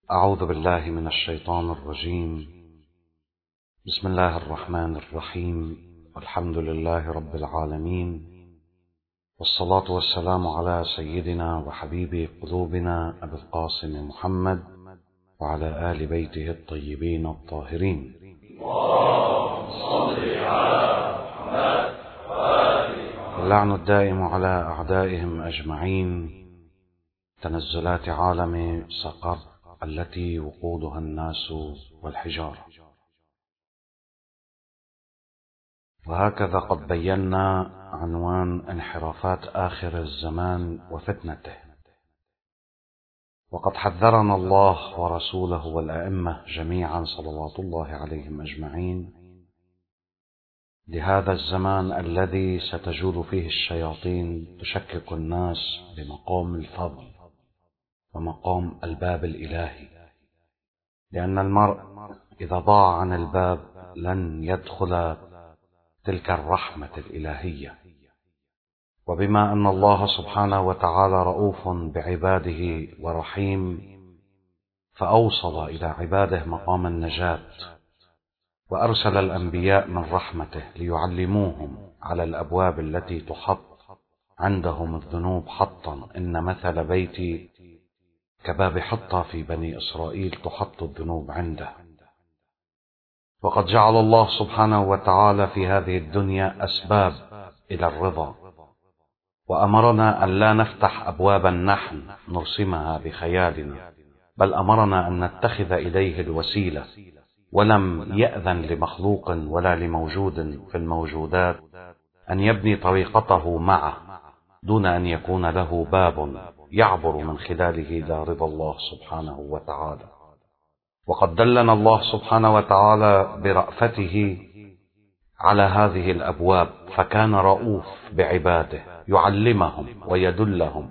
أعوذ بالله من الشيطان الرجيم. بسم الله الرحمن الرحيم، والحمد لله رب العالمين، والصلاة والسلام على سيدنا وحبيب قلوبنا أبي القاسم محمد وعلى آل بيته الطيبين الطاهرين. اللهم صل على محمد وآل محمد. اللعن الدائم على أعدائهم أجمعين. تنزلات عالم سقر التي وقودها الناس والحجارة. وهكذا قد بينا عنوان انحرافات آخر الزمان وفتنته، وقد حذرنا الله ورسوله والأئمة جميعا صلوات الله عليهم أجمعين لهذا الزمان الذي ستجول فيه الشياطين تشكك الناس بمقام الفضل ومقام الباب الإلهي، لأن المرء إذا ضاع عن الباب لن يدخل تلك الرحمة الإلهية. وبما أن الله سبحانه وتعالى رؤوف بعباده ورحيم، فأوصل إلى عباده مقام النجاة، وأرسل الأنبياء من رحمته ليعلموهم على الأبواب التي تحط عندهم الذنوب حطا. إن مثل بيتي كباب حطة في بني إسرائيل تحط الذنوب عنده. وقد جعل الله سبحانه وتعالى في هذه الدنيا أسباب إلى الرضا، وأمرنا أن لا نفتح أبوابا نحن نرسمها بخيالنا، بل أمرنا أن نتخذ إليه الوسيلة، ولم يأذن لمخلوق ولا لموجود في الموجودات أن يبني طريقته معه دون أن يكون له باب يعبر من خلاله إلى رضا الله سبحانه وتعالى. وقد دلنا الله سبحانه وتعالى برأفته على هذه الأبواب، فكان رؤوف بعباده، يعلمهم ويدلهم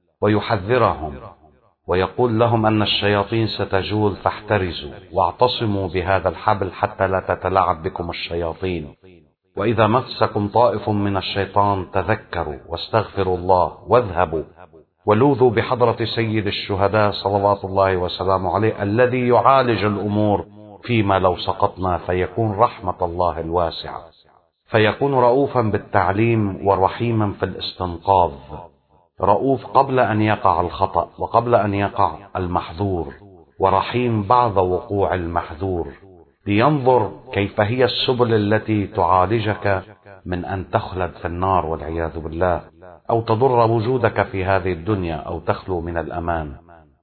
ويحذرهم ويقول لهم أن الشياطين ستجول فاحترزوا واعتصموا بهذا الحبل حتى لا تتلاعب بكم الشياطين، وإذا مسكم طائف من الشيطان تذكروا واستغفروا الله واذهبوا ولوذوا بحضرة سيد الشهداء صلوات الله وسلامه عليه الذي يعالج الأمور فيما لو سقطنا، فيكون رحمة الله الواسعة، فيكون رؤوفا بالتعليم ورحيما في الاستنقاذ، رؤوف قبل أن يقع الخطأ وقبل أن يقع المحظور، ورحيم بعد وقوع المحظور، لينظر كيف هي السبل التي تعالجك من أن تخلد في النار والعياذ بالله، أو تضر وجودك في هذه الدنيا، أو تخلو من الأمان.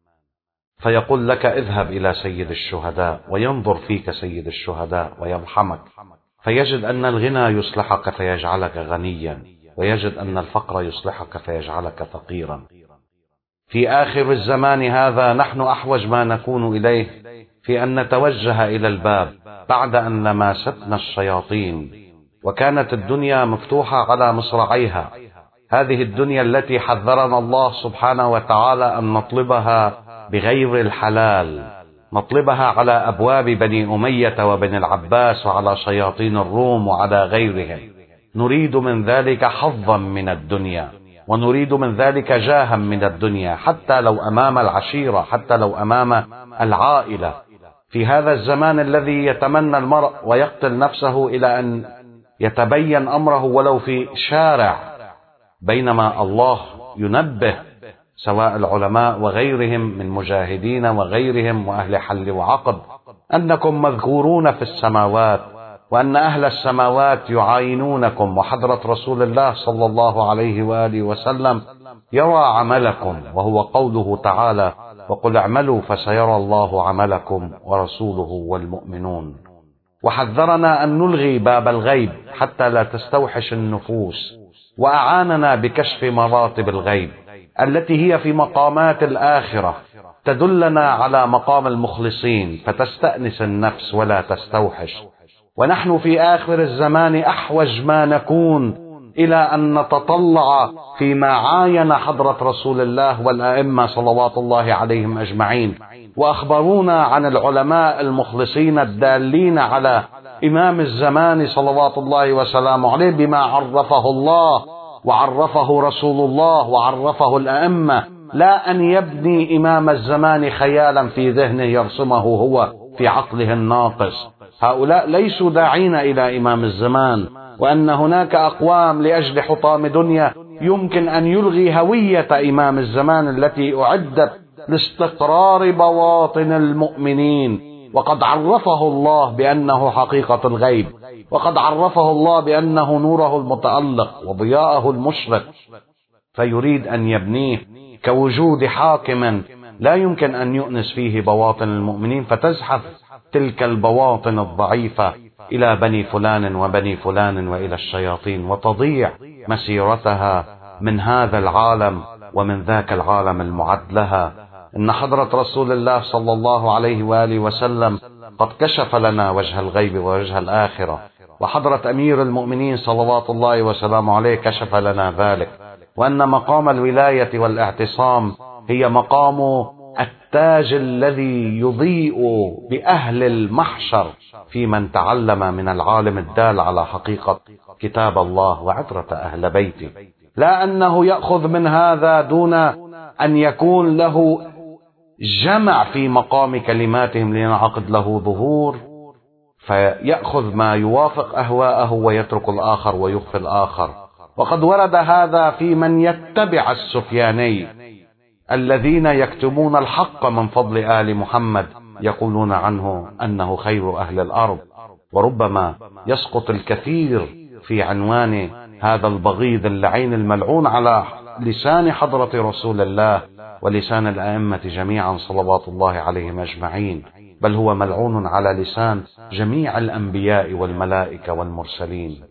فيقول لك اذهب إلى سيد الشهداء، وينظر فيك سيد الشهداء ويرحمك، فيجد أن الغنى يصلحك فيجعلك غنيا، ويجد أن الفقر يصلحك فيجعلك فقيرا. في آخر الزمان هذا نحن أحوج ما نكون إليه في أن نتوجه إلى الباب بعد أن لماستنا الشياطين، وكانت الدنيا مفتوحة على مصراعيها. هذه الدنيا التي حذرنا الله سبحانه وتعالى أن نطلبها بغير الحلال، نطلبها على أبواب بني أمية وبني العباس وعلى شياطين الروم وعلى غيرهم. نريد من ذلك حظا من الدنيا، ونريد من ذلك جاها من الدنيا، حتى لو أمام العشيرة، حتى لو أمام العائلة. في هذا الزمان الذي يتمنى المرء ويقتل نفسه إلى أن يتبين أمره ولو في شارع، بينما الله ينبه سواء العلماء وغيرهم من مجاهدين وغيرهم وأهل حل وعقد أنكم مذكورون في السماوات، وأن أهل السماوات يعاينونكم، وحضرة رسول الله صلى الله عليه وآله وسلم يرى عملكم، وهو قوله تعالى وقل اعملوا فسيرى الله عملكم ورسوله والمؤمنون. وحذرنا أن نلغي باب الغيب حتى لا تستوحش النفوس، وأعاننا بكشف مراتب الغيب التي هي في مقامات الآخرة، تدلنا على مقام المخلصين فتستأنس النفس ولا تستوحش. ونحن في آخر الزمان أحوج ما نكون إلى أن نتطلع فيما عاين حضرة رسول الله والأئمة صلوات الله عليهم أجمعين، وأخبرونا عن العلماء المخلصين الدالين على إمام الزمان صلوات الله وسلامه عليه بما عرفه الله وعرفه رسول الله وعرفه الأئمة لا أن يبني إمام الزمان خيالا في ذهنه يرسمه هو في عقله الناقص. هؤلاء ليسوا داعين إلى إمام الزمان، وأن هناك أقوام لأجل حطام دنيا يمكن أن يلغي هوية إمام الزمان التي أعدت لاستقرار بواطن المؤمنين. وقد عرفه الله بأنه حقيقة الغيب، وقد عرفه الله بأنه نوره المتألق وضياءه المشرق، فيريد أن يبنيه كوجود حاكم لا يمكن أن يؤنس فيه بواطن المؤمنين، فتزحف تلك البواطن الضعيفة إلى بني فلان وبني فلان وإلى الشياطين، وتضيع مسيرتها من هذا العالم ومن ذاك العالم المعد لها. إن حضرة رسول الله صلى الله عليه وآله وسلم قد كشف لنا وجه الغيب ووجه الآخرة، وحضرة أمير المؤمنين صلوات الله وسلامه عليه كشف لنا ذلك، وأن مقام الولاية والاعتصام هي مقام التاج الذي يضيء بأهل المحشر في من تعلم من العالم الدال على حقيقة كتاب الله وعترة أهل بيته، لا أنه يأخذ من هذا دون أن يكون له جمع في مقام كلماتهم لينعقد له ظهور، فيأخذ ما يوافق أهواءه ويترك الآخر ويخفي الآخر. وقد ورد هذا في من يتبع السفياني الذين يكتمون الحق من فضل آل محمد، يقولون عنه أنه خير أهل الأرض، وربما يسقط الكثير في عنوان هذا البغيض اللعين الملعون على لسان حضرة رسول الله ولسان الأئمة جميعا صلوات الله عليهم أجمعين، بل هو ملعون على لسان جميع الأنبياء والملائكة والمرسلين.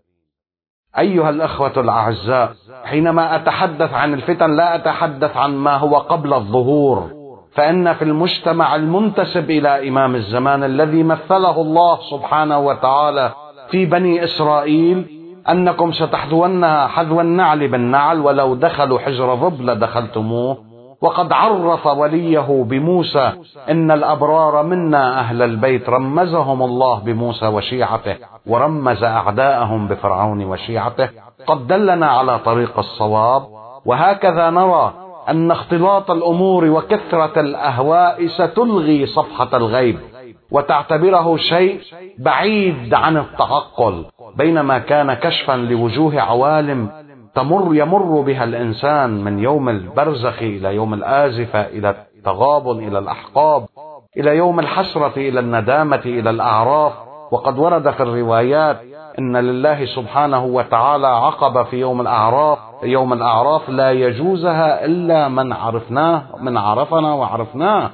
أيها الأخوة الأعزاء، حينما أتحدث عن الفتن لا أتحدث عن ما هو قبل الظهور، فإن في المجتمع المنتسب إلى إمام الزمان الذي مثله الله سبحانه وتعالى في بني إسرائيل أنكم ستحذونها حذو النعل بالنعل، ولو دخلوا حجر ضب لدخلتموه. وقد عرف وليه بموسى إن الأبرار منا أهل البيت، رمزهم الله بموسى وشيعته، ورمز أعداءهم بفرعون وشيعته. قد دلنا على طريق الصواب. وهكذا نرى أن اختلاط الأمور وكثرة الأهواء ستلغي صفحة الغيب وتعتبره شيء بعيد عن التعقل، بينما كان كشفا لوجوه عوالم يمر بها الإنسان من يوم البرزخ إلى يوم الآزفة، إلى التغابن، إلى الأحقاب، إلى يوم الحسرة، إلى الندامة، إلى الأعراف. وقد ورد في الروايات إن لله سبحانه وتعالى عقب في يوم الأعراف لا يجوزها إلا من عرفنا وعرفناه.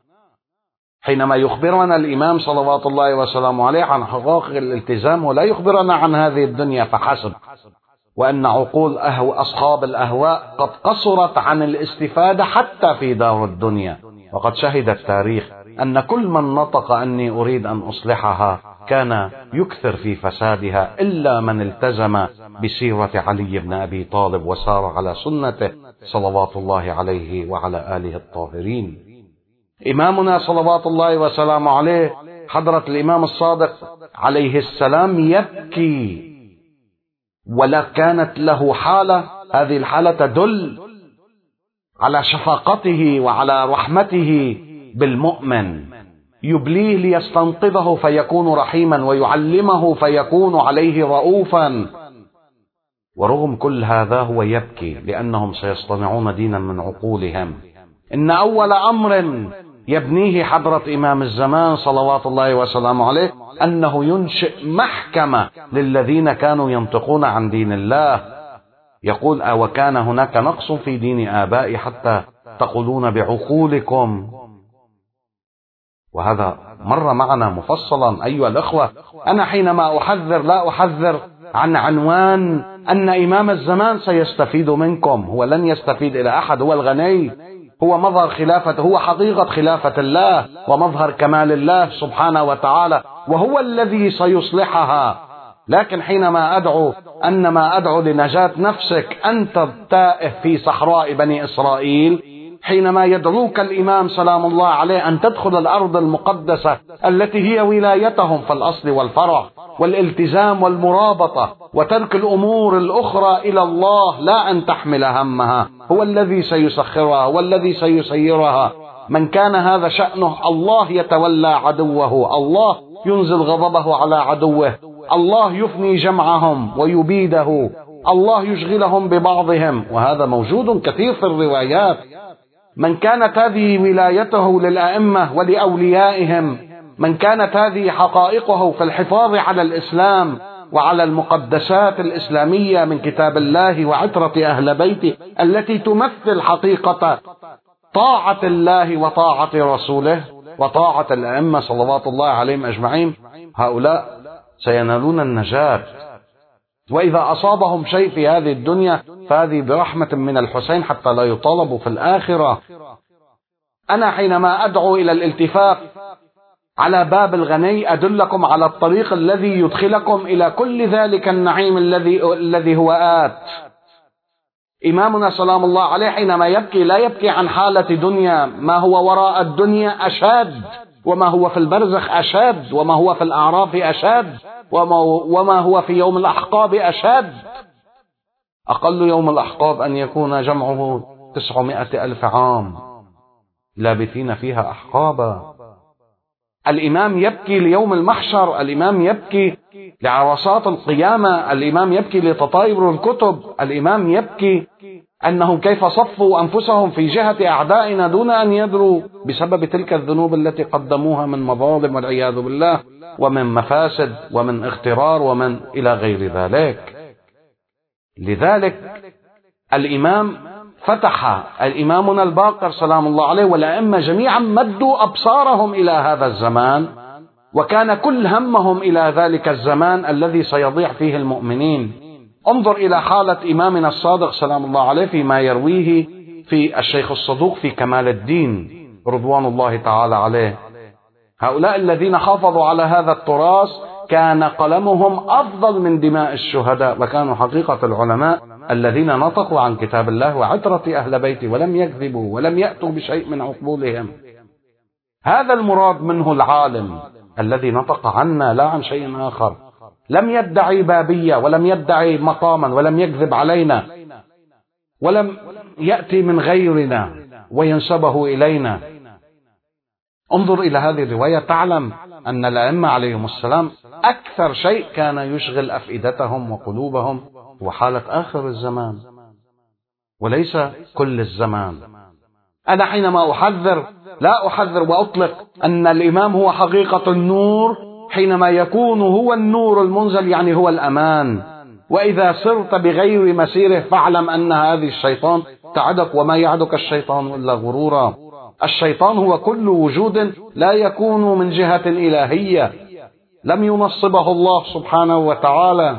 حينما يخبرنا الإمام صلوات الله وسلامه عليه عن حقائق الالتزام، ولا يخبرنا عن هذه الدنيا فحسب، وأن عقول أصحاب الأهواء قد قصرت عن الاستفادة حتى في دار الدنيا. وقد شهد التاريخ أن كل من نطق أني أريد أن أصلحها كان يكثر في فسادها، إلا من التزم بسيرة علي بن أبي طالب وسار على سنته صلوات الله عليه وعلى آله الطاهرين. إمامنا صلوات الله وسلامه عليه حضرة الإمام الصادق عليه السلام يبكي، ولا كانت له حالة، هذه الحالة تدل على شفقته وعلى رحمته بالمؤمن، يبليه ليستنقذه فيكون رحيما، ويعلمه فيكون عليه رؤوفا. ورغم كل هذا هو يبكي لأنهم سيصطنعون دينا من عقولهم. إن أول أمر يبنيه حضرة إمام الزمان صلوات الله وسلامه عليه أنه ينشئ محكمة للذين كانوا ينطقون عن دين الله. يقول: وكان هناك نقص في دين آبائي حتى تقولون بعقولكم. وهذا مر معنا مفصلا أيها الأخوة. أنا حينما أحذر لا أحذر عن عنوان أن إمام الزمان سيستفيد منكم، هو لن يستفيد إلى أحد، هو الغني، هو مظهر خلافة، هو حقيقة خلافة الله ومظهر كمال الله سبحانه وتعالى، وهو الذي سيصلحها. لكن حينما أدعو لنجاة نفسك، أنت التائه في صحراء بني إسرائيل، حينما يدعوك الإمام سلام الله عليه أن تدخل الأرض المقدسة التي هي ولايتهم في الأصل والفرع، والالتزام والمرابطة وترك الأمور الأخرى إلى الله، لا أن تحمل همها، هو الذي سيسخرها والذي سيسيرها. من كان هذا شأنه، الله يتولى عدوه، الله ينزل غضبه على عدوه، الله يفني جمعهم ويبيده، الله يشغلهم ببعضهم، وهذا موجود كثير في الروايات. من كانت هذه ولايته للأئمة ولأوليائهم، من كانت هذه حقائقه في الحفاظ على الإسلام وعلى المقدسات الإسلامية من كتاب الله وعترة أهل بيته التي تمثل حقيقة طاعة الله وطاعة رسوله وطاعة الأئمة صلوات الله عليهم أجمعين، هؤلاء سينالون النجاة. وإذا أصابهم شيء في هذه الدنيا فهذه برحمة من الحسين حتى لا يطالبوا في الآخرة. أنا حينما أدعو إلى الالتفاف على باب الغني أدلكم على الطريق الذي يدخلكم إلى كل ذلك النعيم الذي هو آت. إمامنا سلام الله عليه حينما يبكي لا يبكي عن حالة دنيا، ما هو وراء الدنيا أشد، وما هو في البرزخ أشد، وما هو في الأعراف أشد، وما هو في يوم الأحقاب أشد. أقل يوم الأحقاب أن يكون جمعه 900,000 عام لابثين فيها أحقابا. الإمام يبكي ليوم المحشر، الإمام يبكي لعرصات القيامة، الإمام يبكي لتطاير الكتب، الإمام يبكي أنهم كيف صفوا أنفسهم في جهة أعدائنا دون أن يدروا بسبب تلك الذنوب التي قدموها من مظالم والعياذ بالله ومن مفاسد ومن اغترار ومن إلى غير ذلك. لذلك الإمام فتح الإمامنا الباقر سلام الله عليه والأئمة جميعا مدوا أبصارهم إلى هذا الزمان، وكان كل همهم إلى ذلك الزمان الذي سيضيع فيه المؤمنين. انظر إلى حالة إمامنا الصادق سلام الله عليه فيما يرويه في الشيخ الصدوق في كمال الدين رضوان الله تعالى عليه. هؤلاء الذين حافظوا على هذا التراث كان قلمهم أفضل من دماء الشهداء، وكانوا حقيقة العلماء الذين نطقوا عن كتاب الله وعترة أهل بيته ولم يكذبوا ولم يأتوا بشيء من عقولهم. هذا المراد منه العالم الذي نطق عنا لا عن شيء آخر، لم يدعي بابية ولم يدعي مقاما ولم يكذب علينا ولم يأتي من غيرنا وينسبه إلينا. انظر إلى هذه الرواية تعلم أن الأئمة عليهم السلام أكثر شيء كان يشغل أفئدتهم وقلوبهم هو حالة آخر الزمان وليس كل الزمان. أنا حينما أحذر لا أحذر وأطلق أن الإمام هو حقيقة النور، حينما يكون هو النور المنزل يعني هو الأمان. وإذا سرت بغير مسيره فاعلم أن هذه الشيطان تعدك، وما يعدك الشيطان إلا غرورا. الشيطان هو كل وجود لا يكون من جهة إلهية لم ينصبه الله سبحانه وتعالى.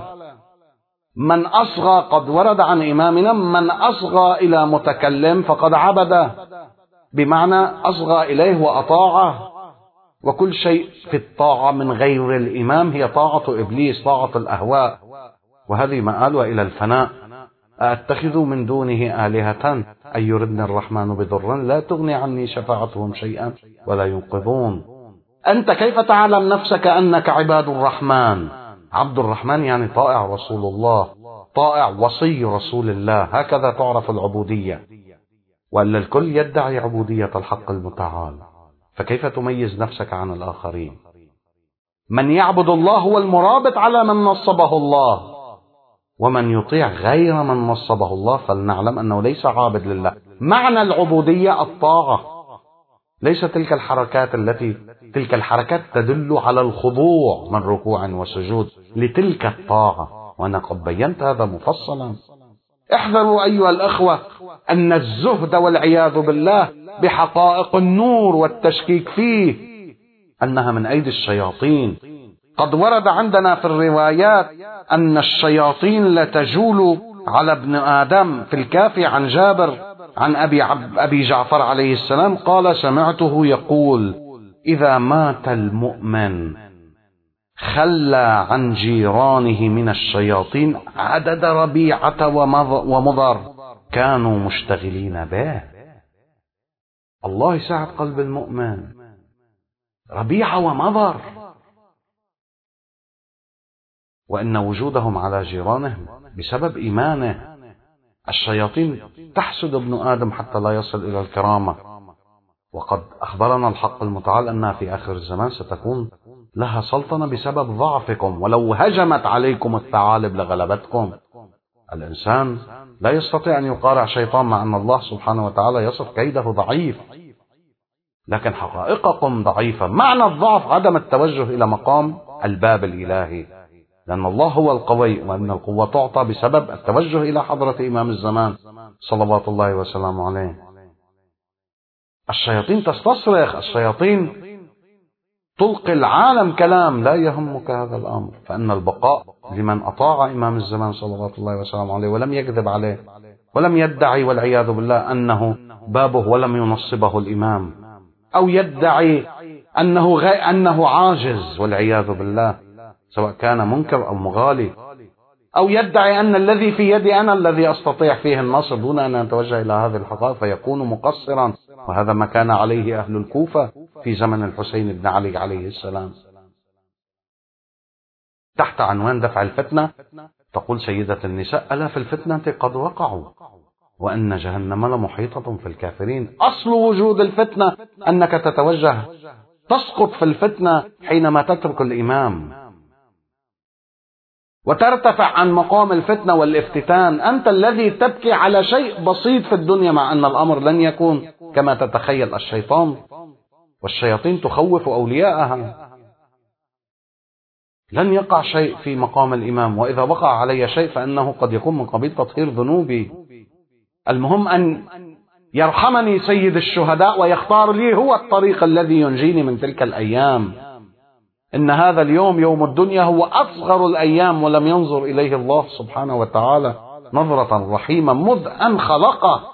من أصغى، قد ورد عن إمامنا من أصغى إلى متكلم فقد عبده، بمعنى أصغى إليه وأطاعه. وكل شيء في الطاعة من غير الإمام هي طاعة إبليس، طاعة الأهواء، وهذه مآلها إلى الفناء. أتخذ من دونه آلهة أن يردني الرحمن بضر لا تغني عني شفاعتهم شيئا ولا ينقذون. أنت كيف تعلم نفسك أنك عباد الرحمن؟ عبد الرحمن يعني طائع رسول الله، طائع وصي رسول الله، هكذا تعرف العبودية. وأن الكل يدعي عبودية الحق المتعال، فكيف تميز نفسك عن الآخرين؟ من يعبد الله هو المرابط على من نصبه الله، ومن يطيع غير من نصبه الله فلنعلم أنه ليس عابد لله. معنى العبودية الطاعة، ليس تلك الحركات تدل على الخضوع من ركوع وسجود لتلك الطاعة، وأنا قد بينت هذا مفصلا. احذروا أيها الأخوة أن الزهد والعياذ بالله بحقائق النور والتشكيك فيه أنها من أيدي الشياطين. قد ورد عندنا في الروايات أن الشياطين لتجول على ابن آدم. في الكافي عن جابر عن أبي جعفر عليه السلام قال سمعته يقول إذا مات المؤمن خلى عن جيرانه من الشياطين عدد ربيعة ومضر كانوا مشتغلين به. الله يساعد قلب المؤمن. ربيعة ومضر، وإن وجودهم على جيرانهم بسبب إيمانه. الشياطين تحسد ابن آدم حتى لا يصل إلى الكرامة، وقد أخبرنا الحق المتعال أنها في آخر الزمان ستكون لها سلطنة بسبب ضعفكم، ولو هجمت عليكم الثعالب لغلبتكم. الإنسان لا يستطيع أن يقارع شيطان، مع أن الله سبحانه وتعالى يصف كيده ضعيف، لكن حقائقكم ضعيفة. معنى الضعف عدم التوجه إلى مقام الباب الإلهي، لأن الله هو القوي، وأن القوة تعطى بسبب التوجه إلى حضرة إمام الزمان صلوات الله وسلامه عليه. الشياطين تستصرخ، الشياطين تلقي العالم كلام. لا يهمك هذا الأمر، فإن البقاء لمن أطاع إمام الزمان صلوات الله وسلامه عليه ولم يكذب عليه، ولم يدعي والعياذ بالله أنه بابه ولم ينصبه الإمام، أو يدعي أنه عاجز والعياذ بالله، سواء كان منكر أو مغالي، أو يدعي أن الذي في يدي أنا الذي أستطيع فيه النصر دون أن أتوجه إلى هذه الحقائق، فيكون مقصرا. وهذا ما كان عليه أهل الكوفة في زمن الحسين بن علي عليه السلام. تحت عنوان دفع الفتنة تقول سيدة النساء: ألا في الفتنة قد وقعوا وأن جهنم لمحيطة في الكافرين. أصل وجود الفتنة أنك تتوجه تسقط في الفتنة حينما تترك الإمام وترتفع عن مقام الفتنة والافتتان. أنت الذي تبكي على شيء بسيط في الدنيا، مع أن الأمر لن يكون كما تتخيل. الشيطان والشياطين تخوف أولياءها. لن يقع شيء في مقام الإمام، وإذا وقع علي شيء فإنه قد يكون من قبيل تطهير ذنوبي. المهم أن يرحمني سيد الشهداء ويختار لي هو الطريق الذي ينجيني من تلك الأيام. إن هذا اليوم يوم الدنيا هو أصغر الأيام، ولم ينظر إليه الله سبحانه وتعالى نظرة رحيمة مذ أن خلقه.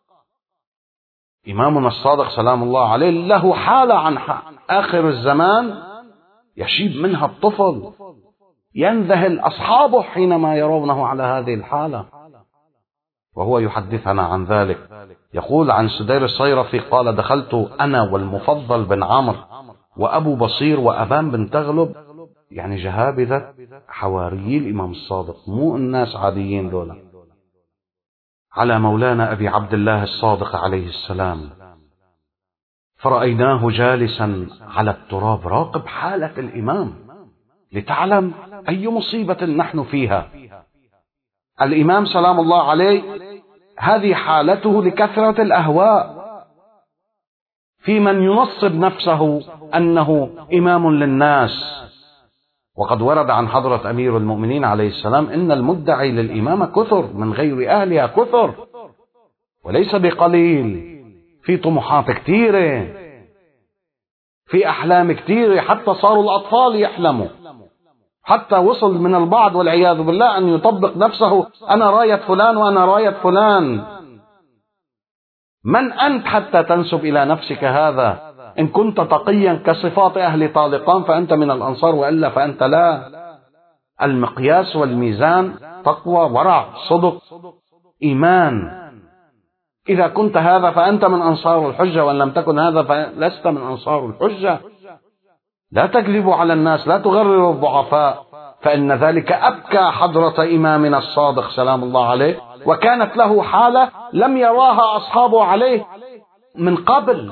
إمامنا الصادق سلام الله عليه له حالة عن آخر الزمان يشيب منها الطفل، ينذهل أصحابه حينما يرونه على هذه الحالة، وهو يحدثنا عن ذلك. يقول عن سدير الصيرفي قال: دخلت أنا والمفضل بن عمرو وأبو بصير وأبان بن تغلب، يعني جهابذة حواريي الإمام الصادق، مو الناس عاديين دولة، على مولانا أبي عبد الله الصادق عليه السلام، فرأيناه جالسا على التراب. راقب حالة الإمام لتعلم أي مصيبة نحن فيها. الإمام سلام الله عليه هذه حالته لكثرة الأهواء، في من ينصب نفسه أنه إمام للناس. وقد ورد عن حضرة أمير المؤمنين عليه السلام: إن المدعي للإمامة كثر من غير أهلها كثر، وليس بقليل. في طموحات كثيرة، في أحلام كثيرة، حتى صاروا الأطفال يحلموا، حتى وصل من البعض والعياذ بالله أن يطبق نفسه: أنا راية فلان وأنا راية فلان. من أنت حتى تنسب إلى نفسك هذا؟ إن كنت تقيا كصفات أهل طالقان فأنت من الأنصار، وإلا فأنت لا. المقياس والميزان تقوى، ورع، صدق، إيمان. إذا كنت هذا فأنت من أنصار الحجة، وإن لم تكن هذا فلست من أنصار الحجة. لا تكذبوا على الناس، لا تغرروا الضعفاء، فإن ذلك أبكى حضرة إمامنا الصادق سلام الله عليه، وكانت له حالة لم يراها أصحابه عليه من قبل.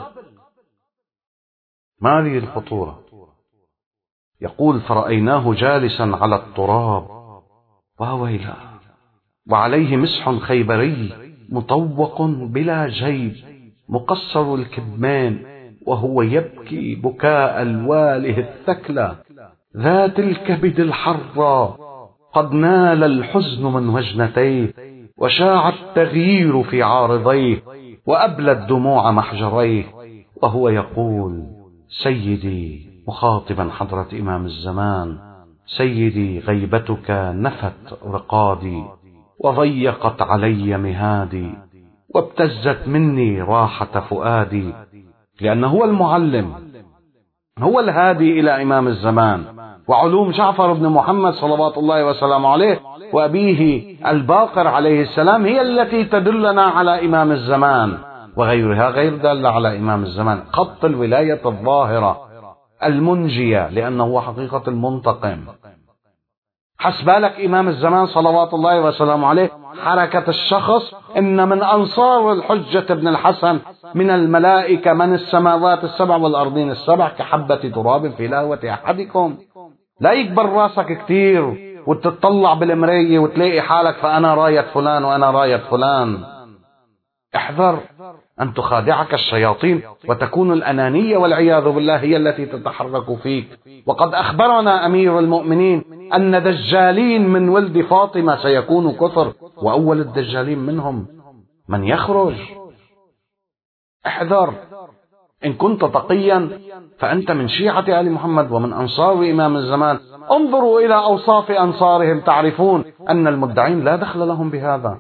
ما هذه الخطورة؟ يقول: فرأيناه جالسا على التراب وويلا، وعليه مسح خيبري مطوق بلا جيب مقصر الكدمان، وهو يبكي بكاء الواله الثكلى، ذات الكبد الحرة، قد نال الحزن من وجنتيه، وشاع التغيير في عارضيه، وأبلى الدموع محجريه، وهو يقول: سيدي، مخاطبا حضرة إمام الزمان: سيدي، غيبتك نفت رقادي، وضيقت علي مهادي، وابتزت مني راحة فؤادي. لأنه هو المعلم، هو الهادي إلى إمام الزمان، وعلوم جعفر بن محمد صلوات الله وسلامه عليه وأبيه الباقر عليه السلام هي التي تدلنا على إمام الزمان. وغيرها غير دالة على إمام الزمان. خط الولاية الظاهرة المنجية، لأنه هو حقيقة المنتقم. حسبالك إمام الزمان صلوات الله وسلامه عليه حركة الشخص إن من أنصار الحجة ابن الحسن من الملائكة من السماوات السبع والأرضين السبع كحبة تراب في لهوة أحدكم. لا يكبر راسك كتير وتتطلع بالمراية وتلاقي حالك فأنا راية فلان وأنا راية فلان. احذر أن تخادعك الشياطين وتكون الأنانية والعياذ بالله هي التي تتحرك فيك. وقد أخبرنا أمير المؤمنين أن دجالين من ولد فاطمة سيكون كثر، وأول الدجالين منهم من يخرج. احذر، إن كنت تقيا فأنت من شيعة آل محمد ومن أنصار إمام الزمان. انظروا إلى أوصاف أنصارهم تعرفون أن المدعين لا دخل لهم بهذا.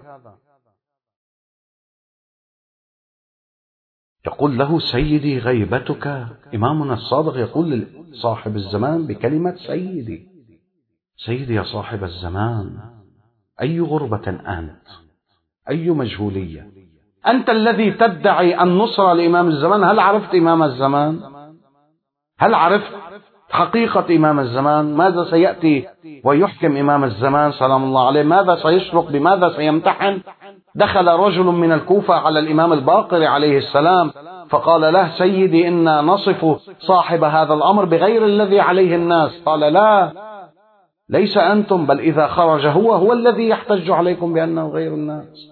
يقول له سيدي غيبتك. إمامنا الصادق يقول لصاحب الزمان بكلمة سيدي. سيدي يا صاحب الزمان، أي غربة أنت، أي مجهولية. أنت الذي تدعي النصرة لإمام الزمان. هل عرفت إمام الزمان؟ هل عرفت حقيقة إمام الزمان؟ ماذا سيأتي ويحكم إمام الزمان سلام الله عليه؟ ماذا سيشرق؟ بماذا سيمتحن؟ دخل رجل من الكوفة على الإمام الباقر عليه السلام فقال له سيدي إنا نصف صاحب هذا الأمر بغير الذي عليه الناس. قال لا، ليس أنتم، بل إذا خرج هو الذي يحتج عليكم بأنه غير الناس.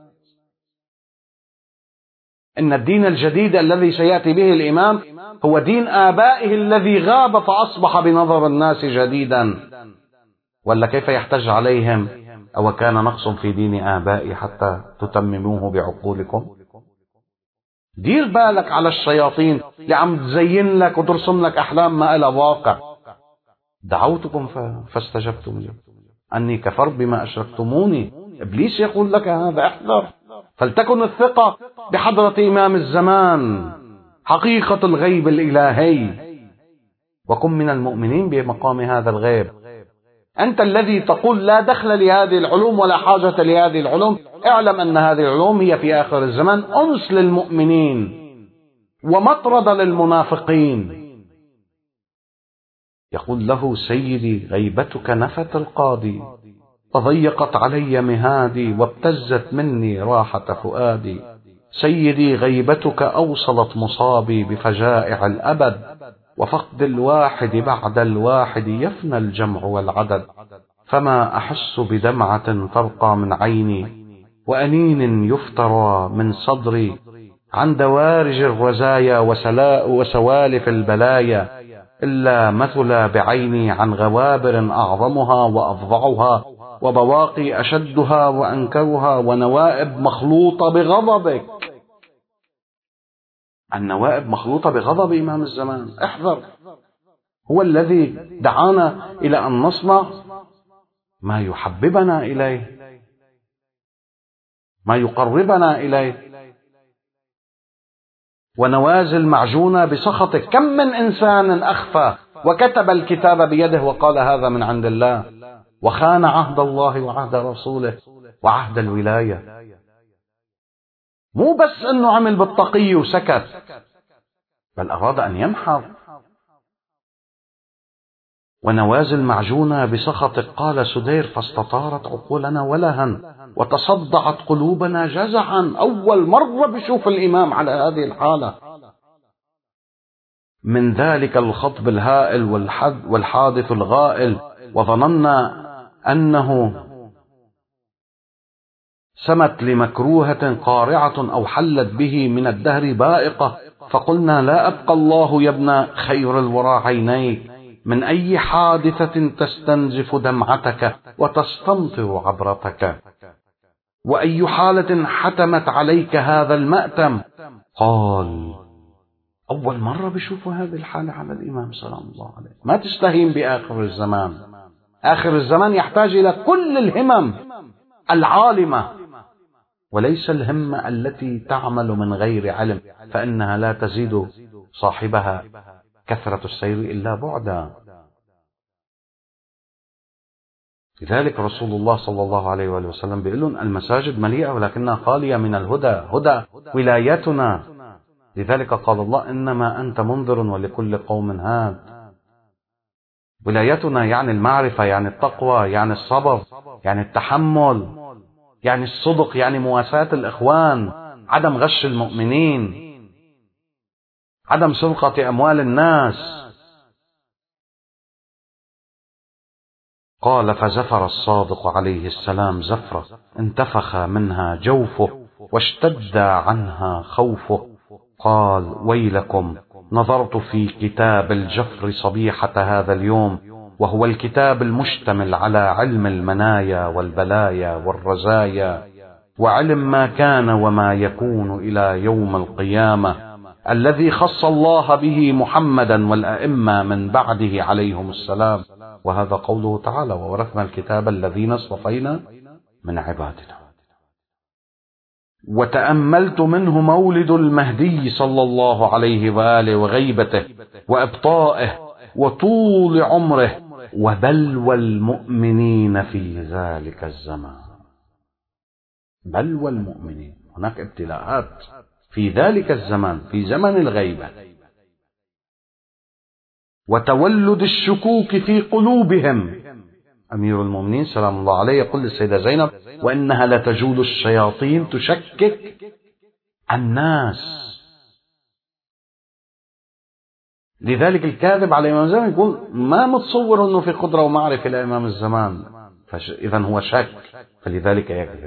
إن الدين الجديد الذي سيأتي به الإمام هو دين آبائه الذي غاب فأصبح بنظر الناس جديدا. ولا كيف يحتج عليهم؟ أو كان نقص في دين آبائي حتى تتمموه بعقولكم؟ دير بالك على الشياطين اللي عم تزين لك وترسم لك أحلام ما إلها واقع. دعوتكم فاستجبتم لي أني كفرت بما أشركتموني. إبليس يقول لك هذا. احذر، فلتكن الثقة بحضرة إمام الزمان حقيقة الغيب الإلهي، وكن من المؤمنين بمقام هذا الغيب. أنت الذي تقول لا دخل لهذه العلوم ولا حاجة لهذه العلوم، اعلم أن هذه العلوم هي في آخر الزمان أنس للمؤمنين ومطرد للمنافقين. يقول له سيدي غيبتك نفت القاضي وضيقت علي مهادي وابتزت مني راحة فؤادي. سيدي غيبتك أوصلت مصابي بفجائع الأبد وفقد الواحد بعد الواحد يفنى الجمع والعدد. فما أحس بدمعة ترقى من عيني وأنين يفترى من صدري عن دوارج الرزايا وسوالف البلايا إلا مثل بعيني عن غوابر أعظمها وأفظعها وبواقي أشدها وأنكرها ونوائب مخلوطة بغضبك. النوائب مخلوطة بغضب إمام الزمان. احذر، هو الذي دعانا إلى أن نصنع ما يحببنا إليه، ما يقربنا إليه. ونوازل معجونة بسخطك. كم من إنسان أخفى وكتب الكتاب بيده وقال هذا من عند الله، وخان عهد الله وعهد رسوله وعهد الولاية. مو بس أنه عمل بالتقي وسكت، بل أراد أن يمحر. ونوازل معجونة بسخطك قال سدير فاستطارت عقولنا ولها وتصدعت قلوبنا جزعا. أول مرة بشوف الإمام على هذه الحالة. من ذلك الخطب الهائل والحادث الغائل وظننا أنه سمت لمكروهة قارعة أو حلت به من الدهر بائقة، فقلنا لا أبقى الله يا ابن خير الورى عينيك من أي حادثة تستنزف دمعتك وتستمطر عبرتك، وأي حالة حتمت عليك هذا المأتم. قال أول مرة بشوفوا هذه الحالة على الإمام سلام الله عليه. ما تستهين بآخر الزمان. آخر الزمان يحتاج إلى كل الهمم العالمة، وليس الهمة التي تعمل من غير علم، فإنها لا تزيد صاحبها كثرة السير إلا بعدا. لذلك رسول الله صلى الله عليه وآله وسلم بيقول لهم المساجد مليئة ولكنها خالية من الهدى. هدى ولايتنا لذلك قال الله إنما أنت منذر ولكل قوم هاد. ولايتنا يعني المعرفة، يعني التقوى، يعني الصبر، يعني التحمل، يعني الصدق، يعني مواساة الإخوان، عدم غش المؤمنين، عدم سرقة أموال الناس. قال فزفر الصادق عليه السلام زفرة انتفخ منها جوفه واشتد عنها خوفه. قال ويلكم، نظرت في كتاب الجفر صبيحة هذا اليوم، وهو الكتاب المشتمل على علم المنايا والبلايا والرزايا، وعلم ما كان وما يكون إلى يوم القيامة، الذي خص الله به محمدا والأئمة من بعده عليهم السلام. وهذا قوله تعالى وورثنا الكتاب الذين اصطفينا من عبادنا. وتأملت منه مولد المهدي صلى الله عليه وآله وغيبته وإبطائه وطول عمره وبلوى المؤمنين في ذلك الزمان. بلوى المؤمنين، هناك ابتلاءات في ذلك الزمان، في زمن الغيبة. وتولد الشكوك في قلوبهم. أمير المؤمنين سلام الله عليه يقول للسيدة زينب وإنها لتجول الشياطين تشكك الناس. لذلك الكاذب على إمام الزمان يقول ما متصور أنه في قدرة ومعرفة لإمام الزمان، إذا هو شك، فلذلك يكذب.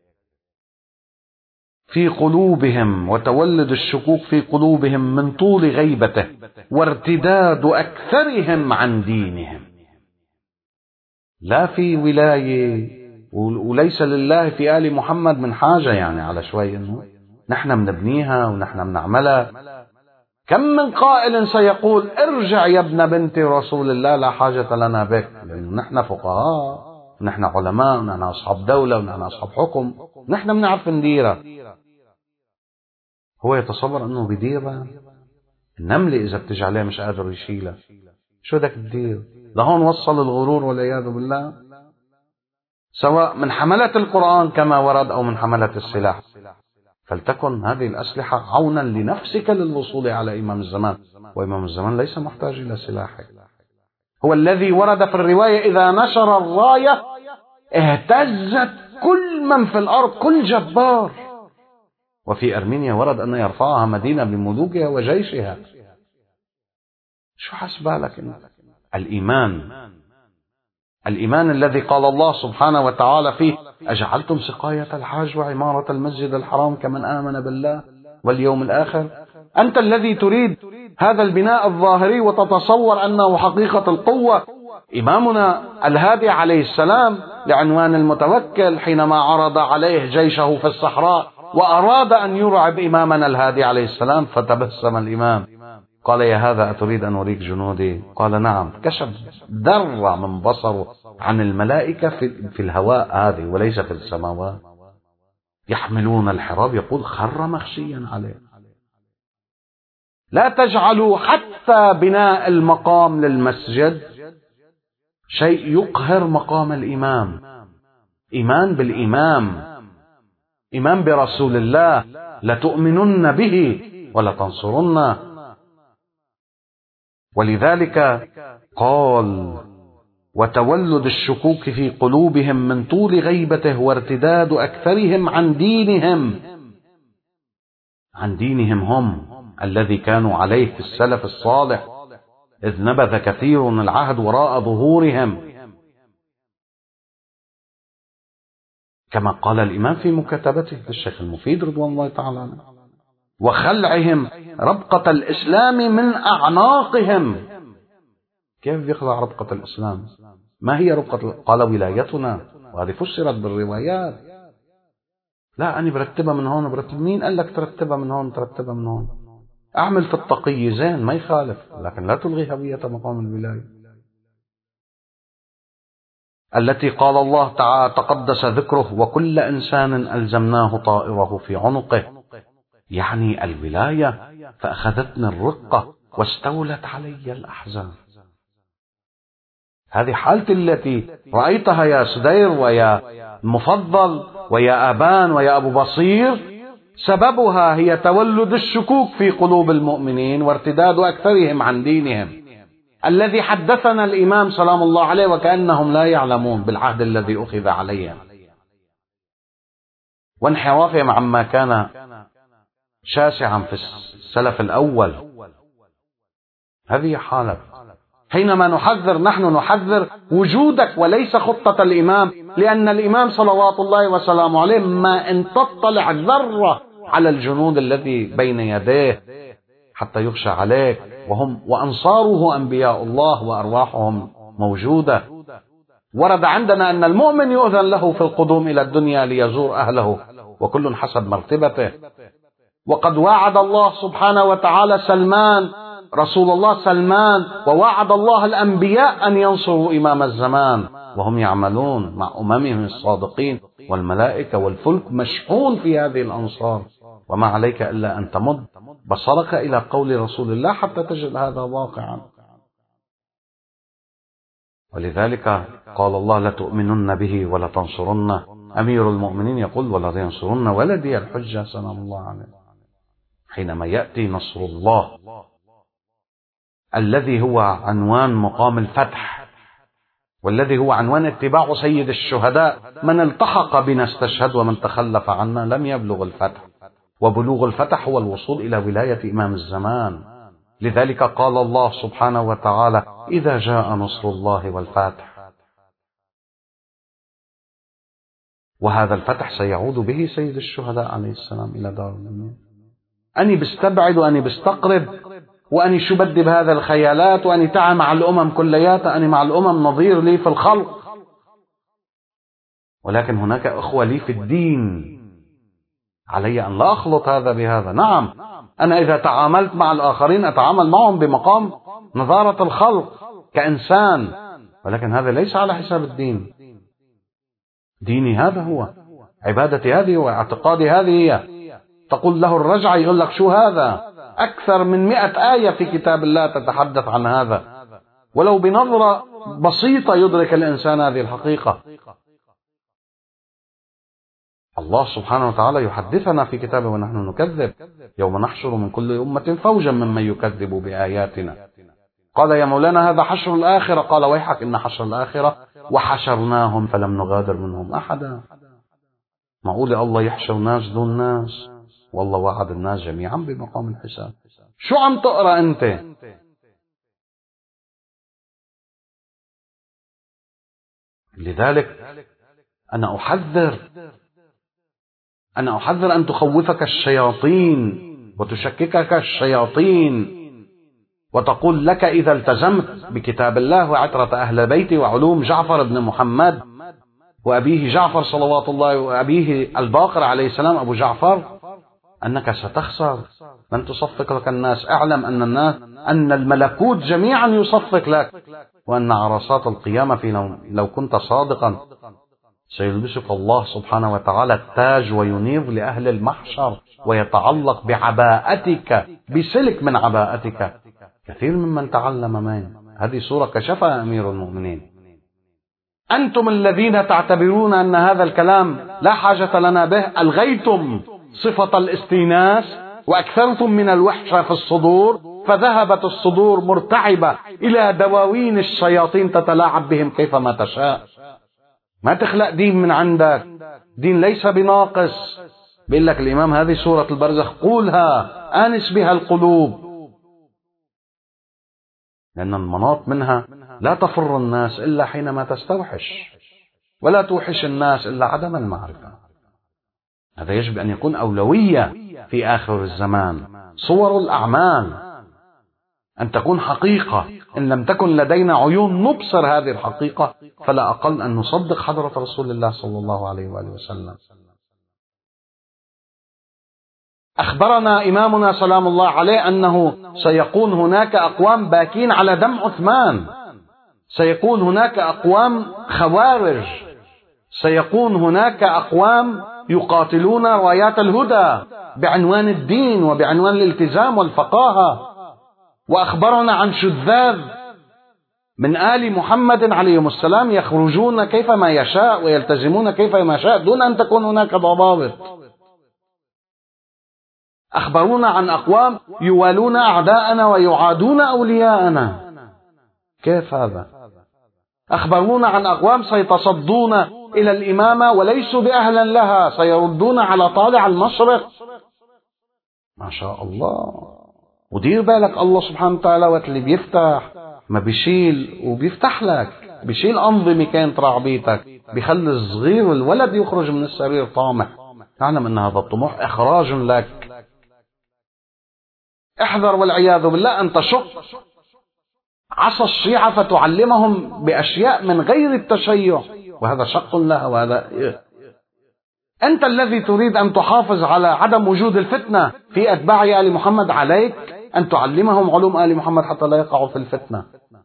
في قلوبهم، وتولد الشكوك في قلوبهم من طول غيبته وارتداد أكثرهم عن دينهم. لا في ولاية وليس لله في آل محمد من حاجة يعني على شوي إنه نحن بنبنيها ونحن بنعملها. كم من قائل سيقول ارجع يا ابن بنت رسول الله لا حاجة لنا بك، لأنه نحن فقهاء، نحن علماء، نحن أصحاب دولة، ونحن أصحاب حكم، نحن بنعرف نديرها. هو يتصور أنه بديرها. النملة إذا بتجي عليه مش قادر يشيلها، شو بدك تدير؟ لهون وصل الغرور والعياذ بالله، سواء من حملة القرآن كما ورد أو من حملة السلاح. فلتكن هذه الأسلحة عونا لنفسك للوصول على إمام الزمان، وإمام الزمان ليس محتاج إلى سلاحك. هو الذي ورد في الرواية إذا نشر الراية اهتزت كل من في الأرض، كل جبار. وفي أرمينيا ورد أن يرفعها مدينة بملوكها وجيشها. شو حسبالك انت؟ الإيمان الذي قال الله سبحانه وتعالى فيه أجعلتم سقاية الحاج وعمارة المسجد الحرام كمن آمن بالله واليوم الآخر. أنت الذي تريد هذا البناء الظاهري وتتصور أنه حقيقة القوة. إمامنا الهادي عليه السلام لعنوان المتوكل حينما عرض عليه جيشه في الصحراء وأراد أن يرعب إمامنا الهادي عليه السلام، فتبسم الإمام قال يا هذا أتريد أن أريك جنودي؟ قال نعم. كشف ذرة من بصره عن الملائكة في الهواء هذه وليس في السماوات يحملون الحراب، يقول خر مخشيا عليه. لا تجعلوا حتى بناء المقام للمسجد شيء يقهر مقام الإمام. إيمان بالإمام، إيمان برسول الله، لتؤمنن به ولتنصرنه. ولذلك قال وتولد الشكوك في قلوبهم من طول غيبته وارتداد أكثرهم عن دينهم هم الذي كانوا عليه في السلف الصالح، إذ نبذ كثير العهد وراء ظهورهم، كما قال الإمام في مكتبته للشيخ المفيد رضوان الله تعالى عنه، وخلعهم ربقة الإسلام من أعناقهم. كيف يخلع ربقة الإسلام؟ ما هي ربقة؟ قال ولايتنا، وهذه فسرت بالروايات. لا أنا برتبها من هون برتب. مين قال لك ترتبها من هون ترتبها من هون؟ أعمل في التقي زين ما يخالف، لكن لا تلغي هوية مقام الولاية التي قال الله تعالى تقدس ذكره وكل إنسان ألزمناه طائره في عنقه، يعني الولاية. فأخذتني الرقة واستولت علي الأحزان. هذه حالتي التي رأيتها يا سدير ويا مفضل ويا أبان ويا أبو بصير، سببها هي تولد الشكوك في قلوب المؤمنين وارتداد أكثرهم عن دينهم الذي حدثنا الإمام سلام الله عليه وكأنهم لا يعلمون بالعهد الذي أخذ عليهم، وانحرافهم عما كان شاسعا في السلف الأول. هذه حالة. حينما نحذر نحن نحذر وجودك وليس خطة الإمام، لأن الإمام صلوات الله وسلامه عليه ما إن تطلع ذرة على الجنود الذي بين يديه حتى يخشى عليك، وأنصاره أنبياء الله وأرواحهم موجودة. ورد عندنا أن المؤمن يؤذن له في القدوم إلى الدنيا ليزور أهله وكل حسب مرتبته. وقد وعد الله سبحانه وتعالى سلمان رسول الله سلمان، ووعد الله الأنبياء أن ينصروا إمام الزمان، وهم يعملون مع أممهم الصادقين، والملائكة والفلك مشحون في هذه الأنصار. وما عليك إلا أن تمد بصرك إلى قول رسول الله حتى تجد هذا واقعا. ولذلك قال الله لتؤمنن به ولتنصرنه. أمير المؤمنين يقول ولتنصرن ولدي الحجة سلام الله عليه. حينما يأتي نصر الله الذي هو عنوان مقام الفتح، والذي هو عنوان اتباع سيد الشهداء، من التحق بنا استشهد ومن تخلف عنا لم يبلغ الفتح، وبلوغ الفتح هو الوصول إلى ولاية إمام الزمان. لذلك قال الله سبحانه وتعالى إذا جاء نصر الله والفتح، وهذا الفتح سيعود به سيد الشهداء عليه السلام إلى دار الأمان. أني بستبعد وأني بستقرب وأني شو بدي بهذا الخيالات، وأني تعا مع الأمم كلياتها، أني مع الأمم نظير لي في الخلق، ولكن هناك أخوة لي في الدين، علي أن لا أخلط هذا بهذا. نعم أنا إذا تعاملت مع الآخرين أتعامل معهم بمقام نظارة الخلق كإنسان، ولكن هذا ليس على حساب الدين. ديني هذا هو، عبادتي هذه هو، اعتقادي هذه هي. تقول له الرجعة يقول لك شو هذا؟ أكثر من 100 آية في كتاب الله تتحدث عن هذا، ولو بنظرة بسيطة يدرك الإنسان هذه الحقيقة. الله سبحانه وتعالى يحدثنا في كتابه ونحن نكذب يوم نحشر من كل أمة فوجا ممن يكذب بآياتنا. قال يا مولانا هذا حشر الآخرة، قال ويحك إن حشر الآخرة وحشرناهم فلم نغادر منهم أحدا. معقول الله يحشر ناس دون ناس؟ والله وعد الناس جميعا بمقام الحساب. شو عم تقرأ أنت؟ لذلك أنا أحذر أن تخوفك الشياطين وتشككك الشياطين وتقول لك إذا التزمت بكتاب الله وعترة أهل بيتي وعلوم جعفر بن محمد وأبيه جعفر صلوات الله وأبيه الباقر عليه السلام أبو جعفر أنك ستخسر، لن تصفق لك الناس. اعلم أن الملكوت جميعا يصفق لك، وأن عرصات القيامة لو كنت صادقا سيلبسك الله سبحانه وتعالى التاج وينير لأهل المحشر ويتعلق بعباءتك بسلك من عباءتك. كثير ممن تعلم معي هذه صورة كشفها أمير المؤمنين. أنتم الذين تعتبرون أن هذا الكلام لا حاجة لنا به، ألغيتم صفة الاستئناس وأكثرتم من الوحشة في الصدور، فذهبت الصدور مرتعبة إلى دواوين الشياطين تتلاعب بهم كيفما تشاء. ما تخلق دين من عندك، دين ليس بناقص. بيقول لك الإمام هذه سورة البرزخ قولها آنس بها القلوب، لأن المناط منها لا تفر الناس إلا حينما تستوحش، ولا توحش الناس إلا عدم المعرفة. هذا يجب أن يكون أولوية في آخر الزمان. صور الأعمال أن تكون حقيقة، إن لم تكن لدينا عيون نبصر هذه الحقيقة فلا أقل أن نصدق حضرة رسول الله صلى الله عليه وآله وسلم. أخبرنا إمامنا سلام الله عليه أنه سيكون هناك أقوام باكين على دم عثمان، سيكون هناك أقوام خوارج، سيكون هناك أقوام يقاتلون رايات الهدى بعنوان الدين وبعنوان الالتزام والفقاهة. وأخبرنا عن شذاذ من آل محمد عليهم السلام يخرجون كيفما يشاء ويلتزمون كيفما يشاء دون أن تكون هناك ضوابط. أخبرونا عن أقوام يوالون أعداءنا ويعادون أولياءنا. كيف هذا؟ أخبرونا عن أقوام سيتصدون إلى الإمامة وليسوا بأهلا لها، سيردون على طالع المشرق. ما شاء الله. ودير بالك الله سبحانه وتعالى وقت اللي بيفتح ما بيشيل وبيفتح لك، بيشيل أنظمة كانت رعبيتك، بيخلي الصغير والولد يخرج من السرير طامح. تعلم أن هذا الطموح إخراج لك. احذر والعياذ بالله أن تشق عصا الشيعة فتعلمهم بأشياء من غير التشيع، وهذا شق لها. وهذا أنت الذي تريد أن تحافظ على عدم وجود الفتنة في أتباع آل محمد، عليك أن تعلمهم علوم آل محمد حتى لا يقعوا في الفتنة.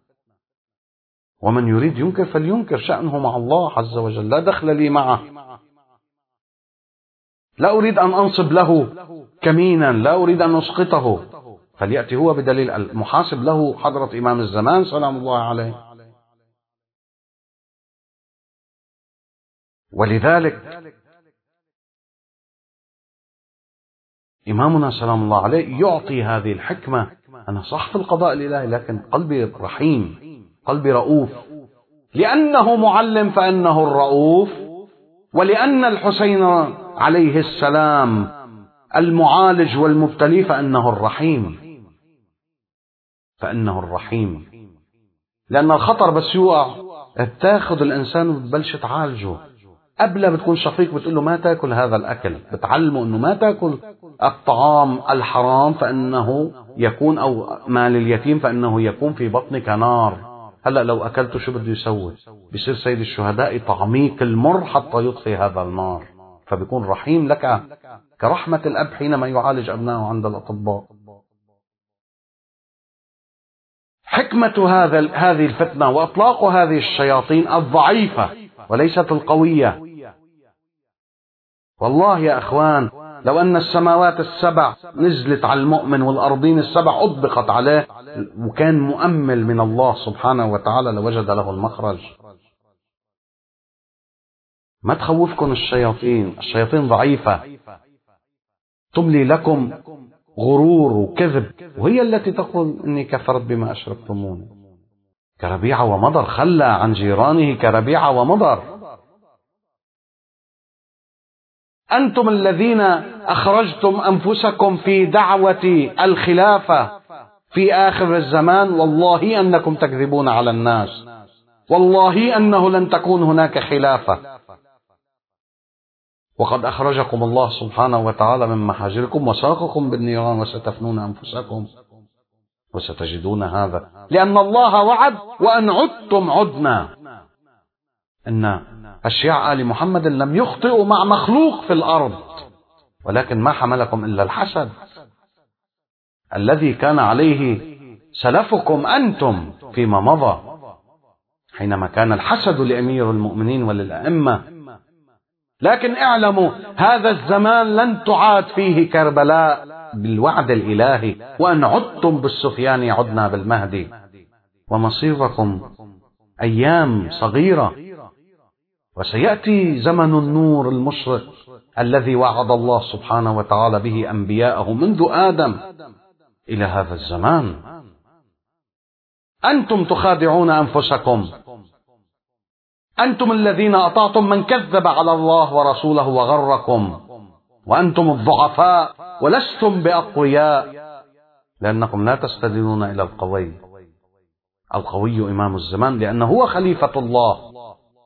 ومن يريد ينكر فلينكر، شأنه مع الله عز وجل، لا دخل لي معه. لا أريد أن أنصب له كمينا، لا أريد أن أسقطه، فليأتي هو بدليل. المحاسب له حضرة إمام الزمان سلام الله عليه. ولذلك إمامنا سلام الله عليه يعطي هذه الحكمة. أنا صح في القضاء الإلهي لكن قلبي رحيم، قلبي رؤوف، لأنه معلم فإنه الرؤوف، ولأن الحسين عليه السلام المعالج والمبتلي فإنه الرحيم، فإنه الرحيم. لأن الخطر بس يوقع بتاخذ الإنسان وبتبلش تعالجه. قبل بتكون شفيق، بتقول له ما تأكل هذا الأكل، بتعلمه أنه ما تأكل الطعام الحرام فإنه يكون، أو مال اليتيم فإنه يكون في بطنك نار. هلأ لو أكلته شو بده يسوي؟ بيصير سيد الشهداء طعميك المر حتى يطفي هذا النار. فبيكون رحيم لك كرحمة الأب حينما يعالج أبنائه عند الأطباء. حكمة هذه الفتنة وإطلاق هذه الشياطين الضعيفة وليست القوية. والله يا أخوان لو أن السماوات السبع نزلت على المؤمن والأرضين السبع أطبقت عليه وكان مؤمل من الله سبحانه وتعالى لوجد له المخرج. ما تخوفكم الشياطين، الشياطين ضعيفة تملي لكم غرور وكذب، وهي التي تقول إني كفرت بما أشركتموني. كربيعة ومضر خلى عن جيرانه كربيعة ومضر. أنتم الذين أخرجتم أنفسكم في دعوة الخلافة في آخر الزمان، والله أنكم تكذبون على الناس، والله أنه لن تكون هناك خلافة. وقد أخرجكم الله سبحانه وتعالى من محاجركم وساقكم بالنيران وستفنون أنفسكم وستجدون هذا، لأن الله وعد وأن عدتم عدنا. إن أشياع آل محمد لم يخطئوا مع مخلوق في الأرض، ولكن ما حملكم إلا الحسد الذي كان عليه سلفكم أنتم فيما مضى، حينما كان الحسد لأمير المؤمنين وللأئمة. لكن اعلموا هذا الزمان لن تعاد فيه كربلاء بالوعد الإلهي، وأن عدتم بالسفيان عدنا بالمهدي، ومصيركم أيام صغيرة، وسيأتي زمن النور المشرق الذي وعد الله سبحانه وتعالى به أنبياءه منذ آدم إلى هذا الزمان. أنتم تخادعون أنفسكم، أنتم الذين أطعتم من كذب على الله ورسوله وغركم، وأنتم الضعفاء ولستم بأقوياء، لأنكم لا تستدينون إلى القوي. القوي إمام الزمان لأنه هو خليفة الله.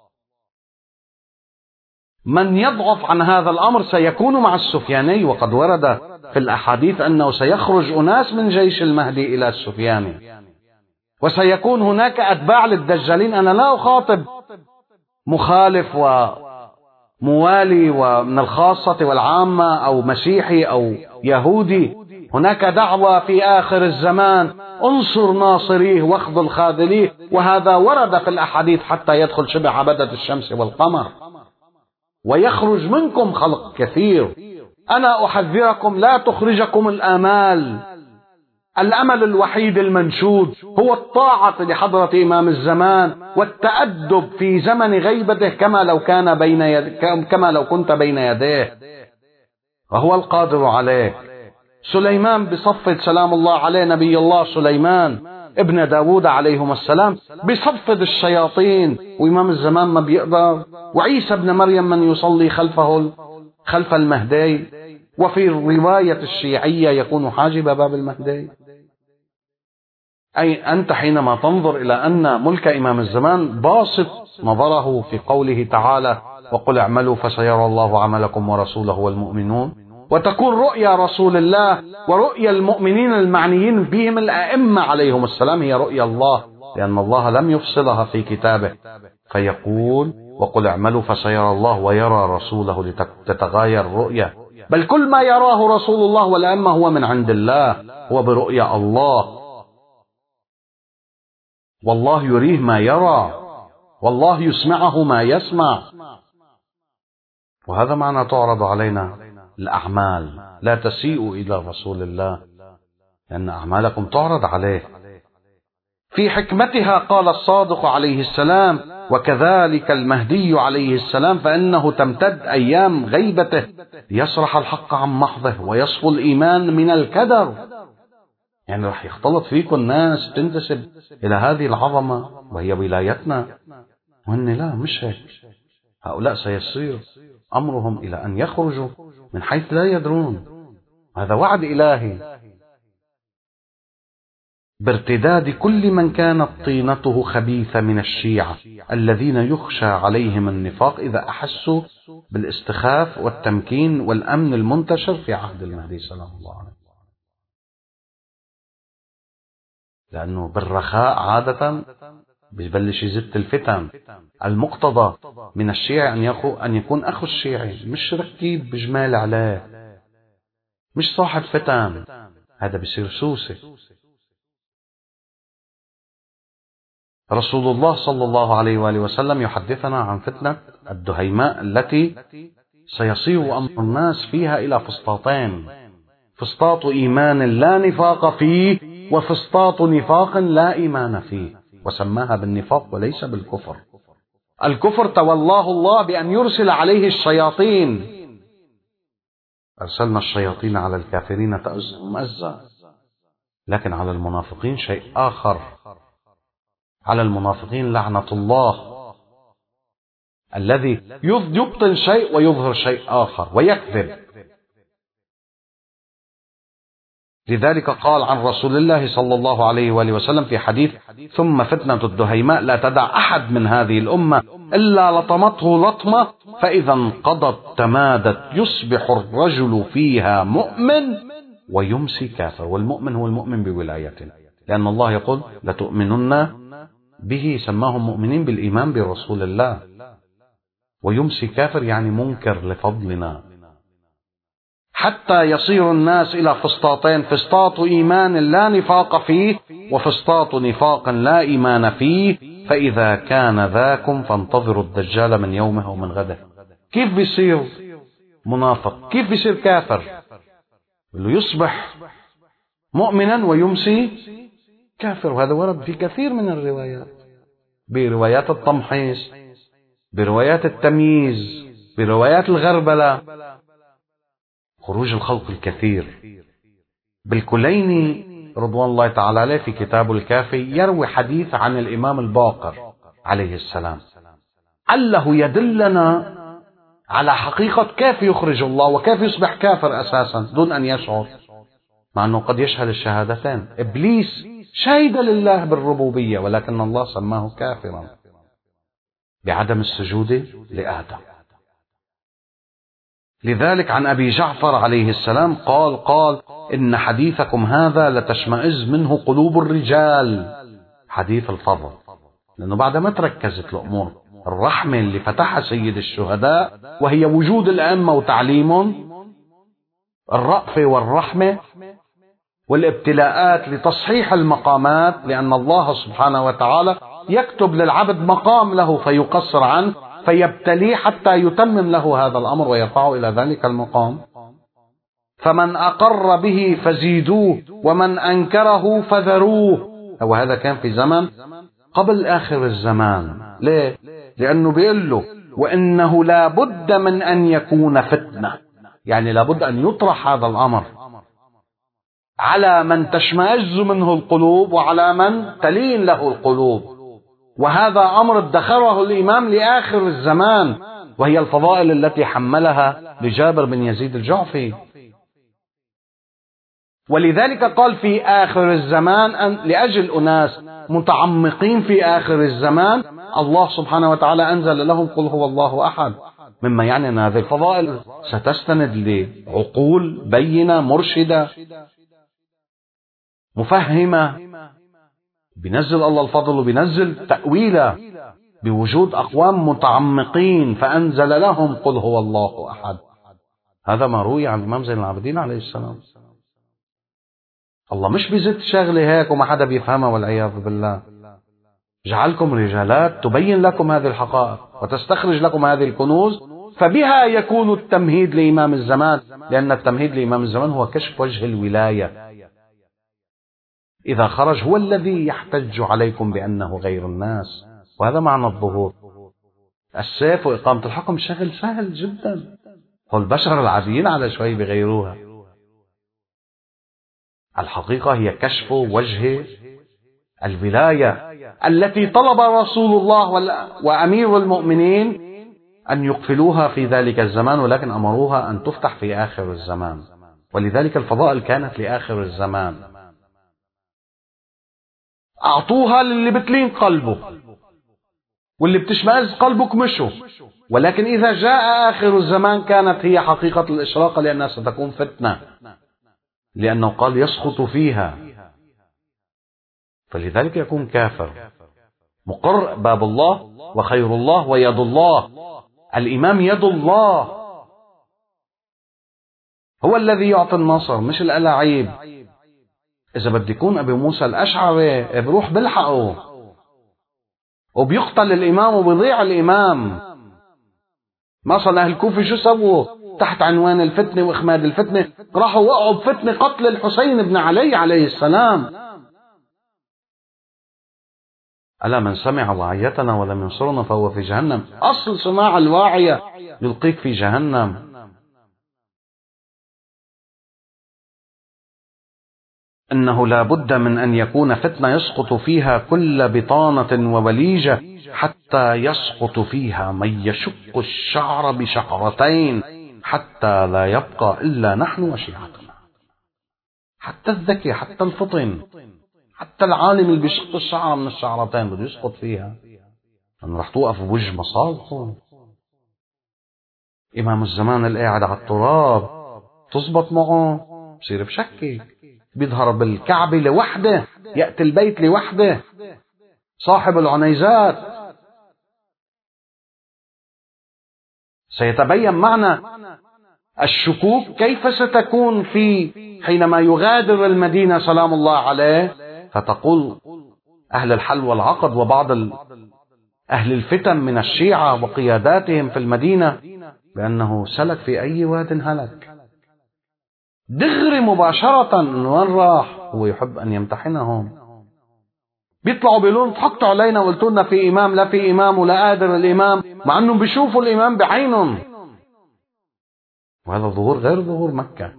من يضعف عن هذا الأمر سيكون مع السفياني، وقد ورد في الأحاديث أنه سيخرج أناس من جيش المهدي إلى السفياني، وسيكون هناك أتباع للدجالين. أنا لا أخاطب مخالف وموالي ومن الخاصة والعامة أو مسيحي أو يهودي. هناك دعوة في آخر الزمان انصر ناصريه واخذل خاذليه، وهذا ورد في الأحاديث حتى يدخل شبه عبدة الشمس والقمر ويخرج منكم خلق كثير. أنا أحذركم لا تخرجكم الآمال. الأمل الوحيد المنشود هو الطاعة لحضرة إمام الزمان والتأدب في زمن غيبته كما لو كنت بين يديه، وهو القادر عليه. سليمان بصفد سلام الله عليه، نبي الله سليمان ابن داود عليهما السلام بصفد الشياطين، وإمام الزمان ما بيقدر. وعيسى ابن مريم من يصلي خلف المهدي، وفي الرواية الشيعية يكون حاجب باب المهدي. أي أنت حينما تنظر إلى أن ملك إمام الزمان باسط نظره في قوله تعالى وقل اعملوا فسيرى الله عملكم ورسوله والمؤمنون، وتكون رؤيا رسول الله ورؤيا المؤمنين المعنيين بهم الأئمة عليهم السلام هي رؤيا الله، لأن الله لم يفصلها في كتابه، فيقول وقل اعملوا فسيرى الله ويرى رسوله لتتغاير الرؤيا. بل كل ما يراه رسول الله والأئمة هو من عند الله، هو برؤيا الله، والله يريه ما يرى، والله يسمعه ما يسمع. وهذا معنى تعرض علينا الأعمال، لا تسيئوا إلى رسول الله لأن أعمالكم تعرض عليه. في حكمتها قال الصادق عليه السلام وكذلك المهدي عليه السلام فإنه تمتد أيام غيبته ليصرح الحق عن محضه ويصفو الإيمان من الكدر. يعني رح يختلط فيكم الناس تنتسب إلى هذه العظمة وهي ولايتنا، وهن لا، مش هيك. هؤلاء سيصير أمرهم إلى أن يخرجوا من حيث لا يدرون. هذا وعد إلهي بارتداد كل من كانت طينته خبيثة من الشيعة الذين يخشى عليهم النفاق إذا أحسوا بالاستخاف والتمكين والأمن المنتشر في عهد المهدي سلام الله عليه. لأنه بالرخاء عادة بيبلش يزت الفتن. المقتضى من الشيعي أن يكون أخو الشيعي، مش ركيب بجمال عليه، مش صاحب فتن، هذا بيصير سوسة. رسول الله صلى الله عليه وآله وسلم يحدثنا عن فتنة الدهيماء التي سيصير أمر الناس فيها إلى فسطاطين: فسطاط إيمان لا نفاق فيه، وفسطاط نفاق لا إيمان فيه، وسماها بالنفاق وليس بالكفر. الكفر تولاه الله بأن يرسل عليه الشياطين، أرسلنا الشياطين على الكافرين تأزهم أزا، لكن على المنافقين شيء آخر. على المنافقين لعنة الله، الذي يبطن شيء ويظهر شيء آخر ويكذب. لذلك قال عن رسول الله صلى الله عليه وآله وسلم في حديث: ثم فتنة الدهيماء لا تدع أحد من هذه الأمة إلا لطمته لطمة فإذا انقضت تمادت، يصبح الرجل فيها مؤمن ويمسي كافر. والمؤمن هو المؤمن بولايته، لأن الله يقول لتؤمنن به، سماهم مؤمنين بالإيمان برسول الله. ويمسي كافر يعني منكر لفضلنا، حتى يصير الناس إلى فسطاطين: فسطاط إيمان لا نفاق فيه، وفسطاط نفاق لا إيمان فيه، فإذا كان ذاكم فانتظروا الدجال من يومه ومن غده. كيف بيصير منافق؟ كيف بيصير كافر؟ اللي يصبح مؤمنا ويمسي كافر. وهذا ورد في كثير من الروايات، بروايات التمحيص، بروايات التمييز، بروايات الغربلة، خروج الخلق الكثير. بالكليني رضوان الله تعالى عليه في كتاب الكافي يروي حديث عن الإمام الباقر عليه السلام، أنه يدلنا على حقيقة كيف يخرج الله وكيف يصبح كافر أساسا دون أن يشعر، مع أنه قد يشهد الشهادتين. إبليس شهد لله بالربوبية، ولكن الله سماه كافرا بعدم السجود لآدم. لذلك عن أبي جعفر عليه السلام قال إن حديثكم هذا لتشمئز منه قلوب الرجال. حديث الفضل، لأنه بعد ما تركزت الأمور الرحمة اللي فتحها سيد الشهداء وهي وجود الأئمة وتعليمهم، الرأفة والرحمة والابتلاءات لتصحيح المقامات، لأن الله سبحانه وتعالى يكتب للعبد مقام له فيقصر عنه فيبتليه حتى يتمم له هذا الأمر ويرفعه إلى ذلك المقام. فمن أقر به فزيدوه ومن أنكره فذروه. وهذا كان في زمن قبل آخر الزمان. ليه؟ لأنه بيقول له وإنه لا بد من أن يكون فتنة، يعني لا بد أن يطرح هذا الأمر. على من تشمئز منه القلوب وعلى من تلين له القلوب. وهذا أمر ادخره الإمام لآخر الزمان، وهي الفضائل التي حملها لجابر بن يزيد الجعفي. ولذلك قال في آخر الزمان أن لأجل أناس متعمقين في آخر الزمان الله سبحانه وتعالى أنزل لهم قل هو الله أحد، مما يعني أن هذه الفضائل ستستند لعقول بينة مرشدة مفهمة، بينزل الله الفضل وبينزل تأويله بوجود أقوام متعمقين فأنزل لهم قل هو الله أحد. هذا ما روي عن الإمام زين العابدين عليه السلام. الله مش بيزت شغلة هيك وما حدا بيفهمها والعياذ بالله، جعلكم رجالات تبين لكم هذه الحقائق وتستخرج لكم هذه الكنوز، فبها يكون التمهيد لإمام الزمان، لأن التمهيد لإمام الزمان هو كشف وجه الولاية. إذا خرج هو الذي يحتج عليكم بأنه غير الناس، وهذا معنى الظهور. السيف وإقامة الحكم شغل سهل جدا، هو البشر العاديين على شوي بغيروها. الحقيقة هي كشف وجه الولاية التي طلب رسول الله وأمير المؤمنين أن يقفلوها في ذلك الزمان، ولكن أمروها أن تفتح في آخر الزمان. ولذلك الفضائل كانت لآخر الزمان. أعطوها للي بتلين قلبه واللي بتشمئز قلبك مشوا، ولكن إذا جاء آخر الزمان كانت هي حقيقة الإشراقة، لأنها ستكون فتنة، لأنه قال يسقط فيها، فلذلك يكون كافر. مقر باب الله وخير الله ويد الله. الإمام يد الله، هو الذي يعطي النصر مش الألاعيب. إذا بدي يكون أبي موسى الأشعري بروح بلحقه وبيقتل الإمام وبيضيع الإمام. مثلا أهل الكوفة شو سووا تحت عنوان الفتنة وإخماد الفتنة؟ راحوا وقعوا بفتنة قتل الحسين بن علي عليه السلام. ألا من سمع وعيتنا ولم ينصرنا فهو في جهنم. أصل سماع الواعية يلقيك في جهنم. إنه لا بد من أن يكون فتنة يسقط فيها كل بطانة ووليجة، حتى يسقط فيها من يشق الشعر بشعرتين، حتى لا يبقى إلا نحن وشيعتنا. حتى الذكي، حتى الفطن، حتى العالم اللي بيشق الشعر من الشعرتين بده يسقط فيها، أن رح توقف بوجه مصالحه. إمام الزمان اللي قاعد على التراب تزبط معه بصير بشكي، بيظهر بالكعبة لوحده، يأتي البيت لوحده، صاحب العنيزات. سيتبين معنا الشكوك كيف ستكون في حينما يغادر المدينة سلام الله عليه، فتقول أهل الحل والعقد وبعض أهل الفتن من الشيعة وقياداتهم في المدينة بأنه سلك في أي واد هلك. دغري مباشرة وين راح؟ هو يحب أن يمتحنهم. بيطلعوا بيقولون ضحكتوا علينا وقلتوا لنا في إمام، لا في إمام ولا قادر الإمام، مع أنهم بيشوفوا الإمام بعينهم. وهذا ظهور غير ظهور مكة،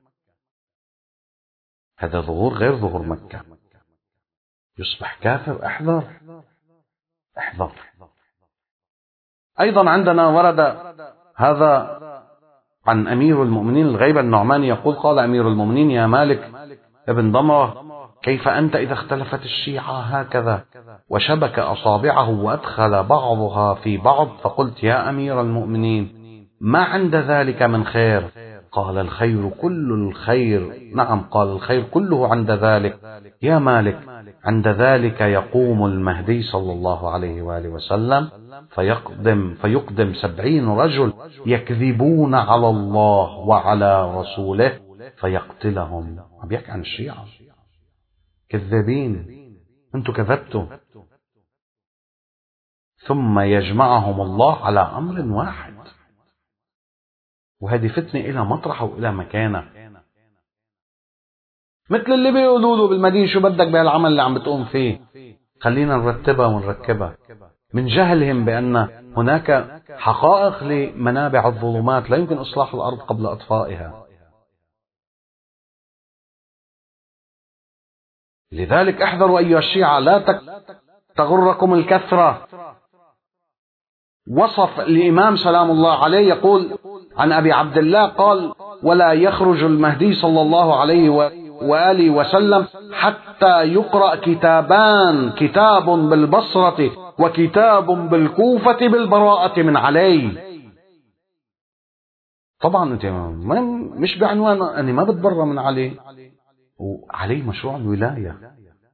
هذا ظهور غير ظهور مكة. يصبح كافر. احذر احذر. أيضا عندنا ورد هذا عن أمير المؤمنين الغيبة النعماني يقول قال أمير المؤمنين يا مالك ابن ضمرة كيف أنت إذا اختلفت الشيعة هكذا وشبك أصابعه وأدخل بعضها في بعض، فقلت يا أمير المؤمنين ما عند ذلك من خير؟ قال الخير كل الخير. نعم قال الخير كله عند ذلك. يا مالك عند ذلك يقوم المهدي صلى الله عليه وآله وسلم فيقدم 70 رجل يكذبون على الله وعلى رسوله فيقتلهم. عم بيحكي عن الشيعة كذابين، انتم كذبتوا. ثم يجمعهم الله على أمر واحد، وهذه فتنة إلى مطرحه وإلى مكانه. مثل اللي بيقولوا له بالمدينة شو بدك بهالعمل اللي عم بتقوم فيه، خلينا نرتبها ونركبها، من جهلهم بأن هناك حقائق لمنابع الظلمات لا يمكن إصلاح الأرض قبل أطفائها. لذلك احذروا أيها الشيعة، لا تغركم الكثرة. وصف الإمام سلام الله عليه يقول عن أبي عبد الله قال: ولا يخرج المهدي صلى الله عليه وآله وسلم حتى يقرأ كتابان، كتاب بالبصرة وكتاب بالكوفة بالبراءة من علي. طبعا انت مش بعنوان أني ما بتبرأ من علي، وعلي مشروع الولاية،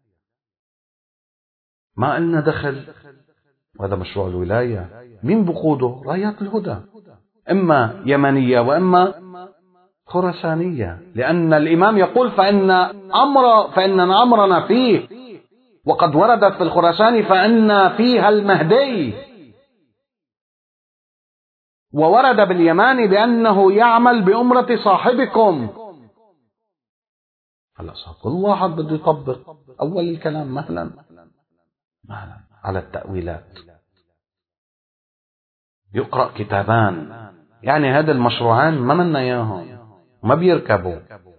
ما إلنا دخل، وهذا مشروع الولاية. مين بقوده؟ رايات الهدى، إما يمنية وإما خراسانية، لأن الإمام يقول فإن أمرنا فيه، وقد وردت في الخراساني فإن فيها المهدي، وورد باليماني بأنه يعمل بأمرة صاحبكم. هلا كل واحد بده يطبق أول الكلام مهلا على التأويلات. يقرأ كتابان، يعني هذا المشروعان ما منا إياهم، ما بيركبوا.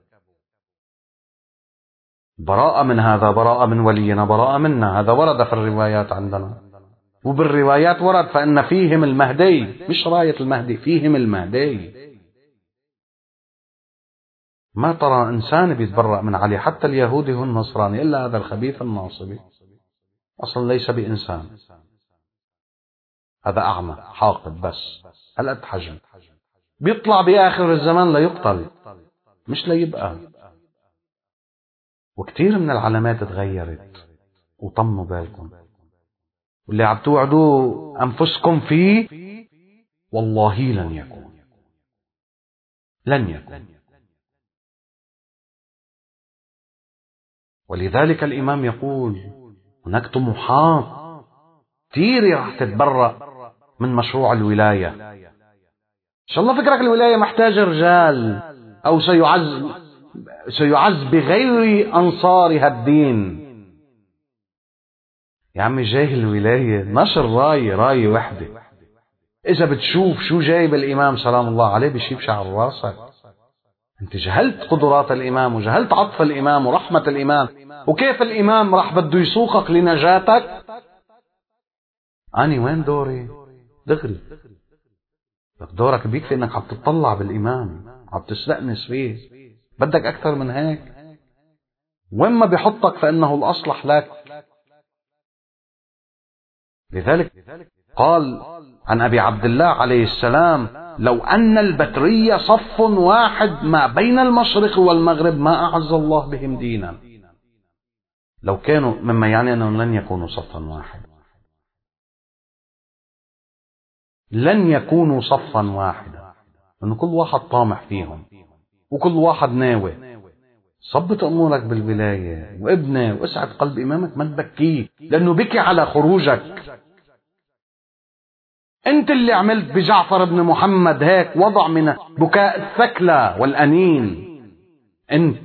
براءة من هذا، براءة من ولينا، براءة منا، هذا ورد في الروايات عندنا. وبالروايات ورد فإن فيهم المهدي، مش راية المهدي، فيهم المهدي. ما ترى إنسان بيتبرأ من علي، حتى اليهودي والنصراني، إلا هذا الخبيث الناصبي أصلا ليس بإنسان، هذا أعمى حاقد بس هلقد حجم، بيطلع بآخر الزمان ليقتل مش ليبقى. وكثير من العلامات تغيرت، وطمنوا بالكم، واللي عم توعدوا أنفسكم فيه والله لن يكون، لن يكون. ولذلك الإمام يقول هناك طموحات كثير راح تتبرأ من مشروع الولاية. إن شاء الله فكرك الولاية محتاجة رجال، أو سيعز بغير أنصارها الدين. يا عمي جاي الولاية نشر راية وحدة. إذا بتشوف شو جايب الإمام سلام الله عليه بشيب شعر راسك. أنت جهلت قدرات الإمام، وجهلت عطف الإمام ورحمة الإمام، وكيف الإمام راح بده يسوقك لنجاتك. أني وين دوري؟ دغري دورك بيكفي إنك عم تطلع بالإمام، عم تستأنس فيه، بدك أكثر من هيك؟ وين ما بيحطك فإنه الأصلح لك. لذلك قال عن أبي عبد الله عليه السلام: لو أن البترية صف واحد ما بين المشرق والمغرب ما أعز الله بهم دينا. لو كانوا، مما يعني أنهم لن يكونوا صفا واحد، لن يكونوا صفا واحدا، لأن كل واحد طامح فيهم، وكل واحد ناوي. صبت أمورك بالولاية وابنه واسعد قلب إمامك، ما تبكيه لأنه بكي على خروجك. أنت اللي عملت بجعفر بن محمد هيك وضع من بكاء الثكلى والأنين. أنت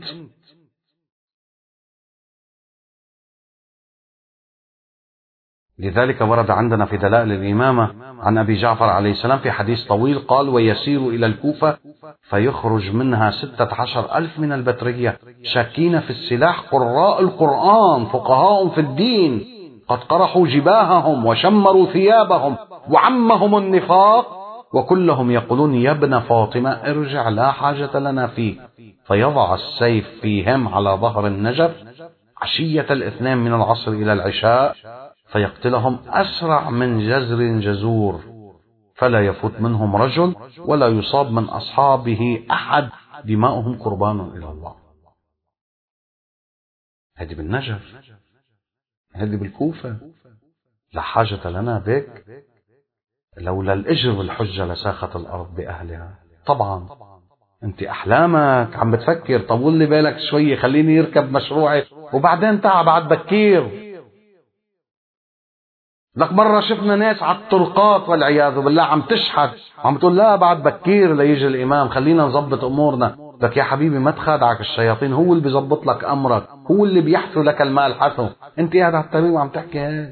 لذلك ورد عندنا في دلائل الإمامة عن أبي جعفر عليه السلام في حديث طويل قال: ويسير إلى الكوفة فيخرج منها 16,000 من البترية شاكين في السلاح، قراء القرآن، فقهاء في الدين، قد قرحوا جباههم وشمروا ثيابهم وعمهم النفاق، وكلهم يقولون: يا ابن فاطمة ارجع، لا حاجة لنا فيك. فيضع السيف فيهم على ظهر النجف عشية الاثنين من العصر إلى العشاء، فيقتلهم أسرع من جزر جزور، فلا يفوت منهم رجل ولا يصاب من أصحابه أحد، دماؤهم قربان إلى الله. هذه بالنجف، هذه بالكوفة، لا حاجة لنا بك. لولا الإجر والحجة لساخت الأرض بأهلها. طبعا أنت أحلامك عم بتفكر، طول لي بالك شوية، خليني يركب مشروعي وبعدين تعال بعد بكير. لك مرة شفنا ناس على الطرقات والعياذ بالله عم تشحت، عم تقول لا بعد بكير ليجي الإمام، خلينا نظبط أمورنا. لك يا حبيبي ما تخادعك الشياطين، هو اللي بيظبط لك أمرك، هو اللي بيحثو لك المال حثو. أنت قاعد على الطريق وعم تحكي هيك،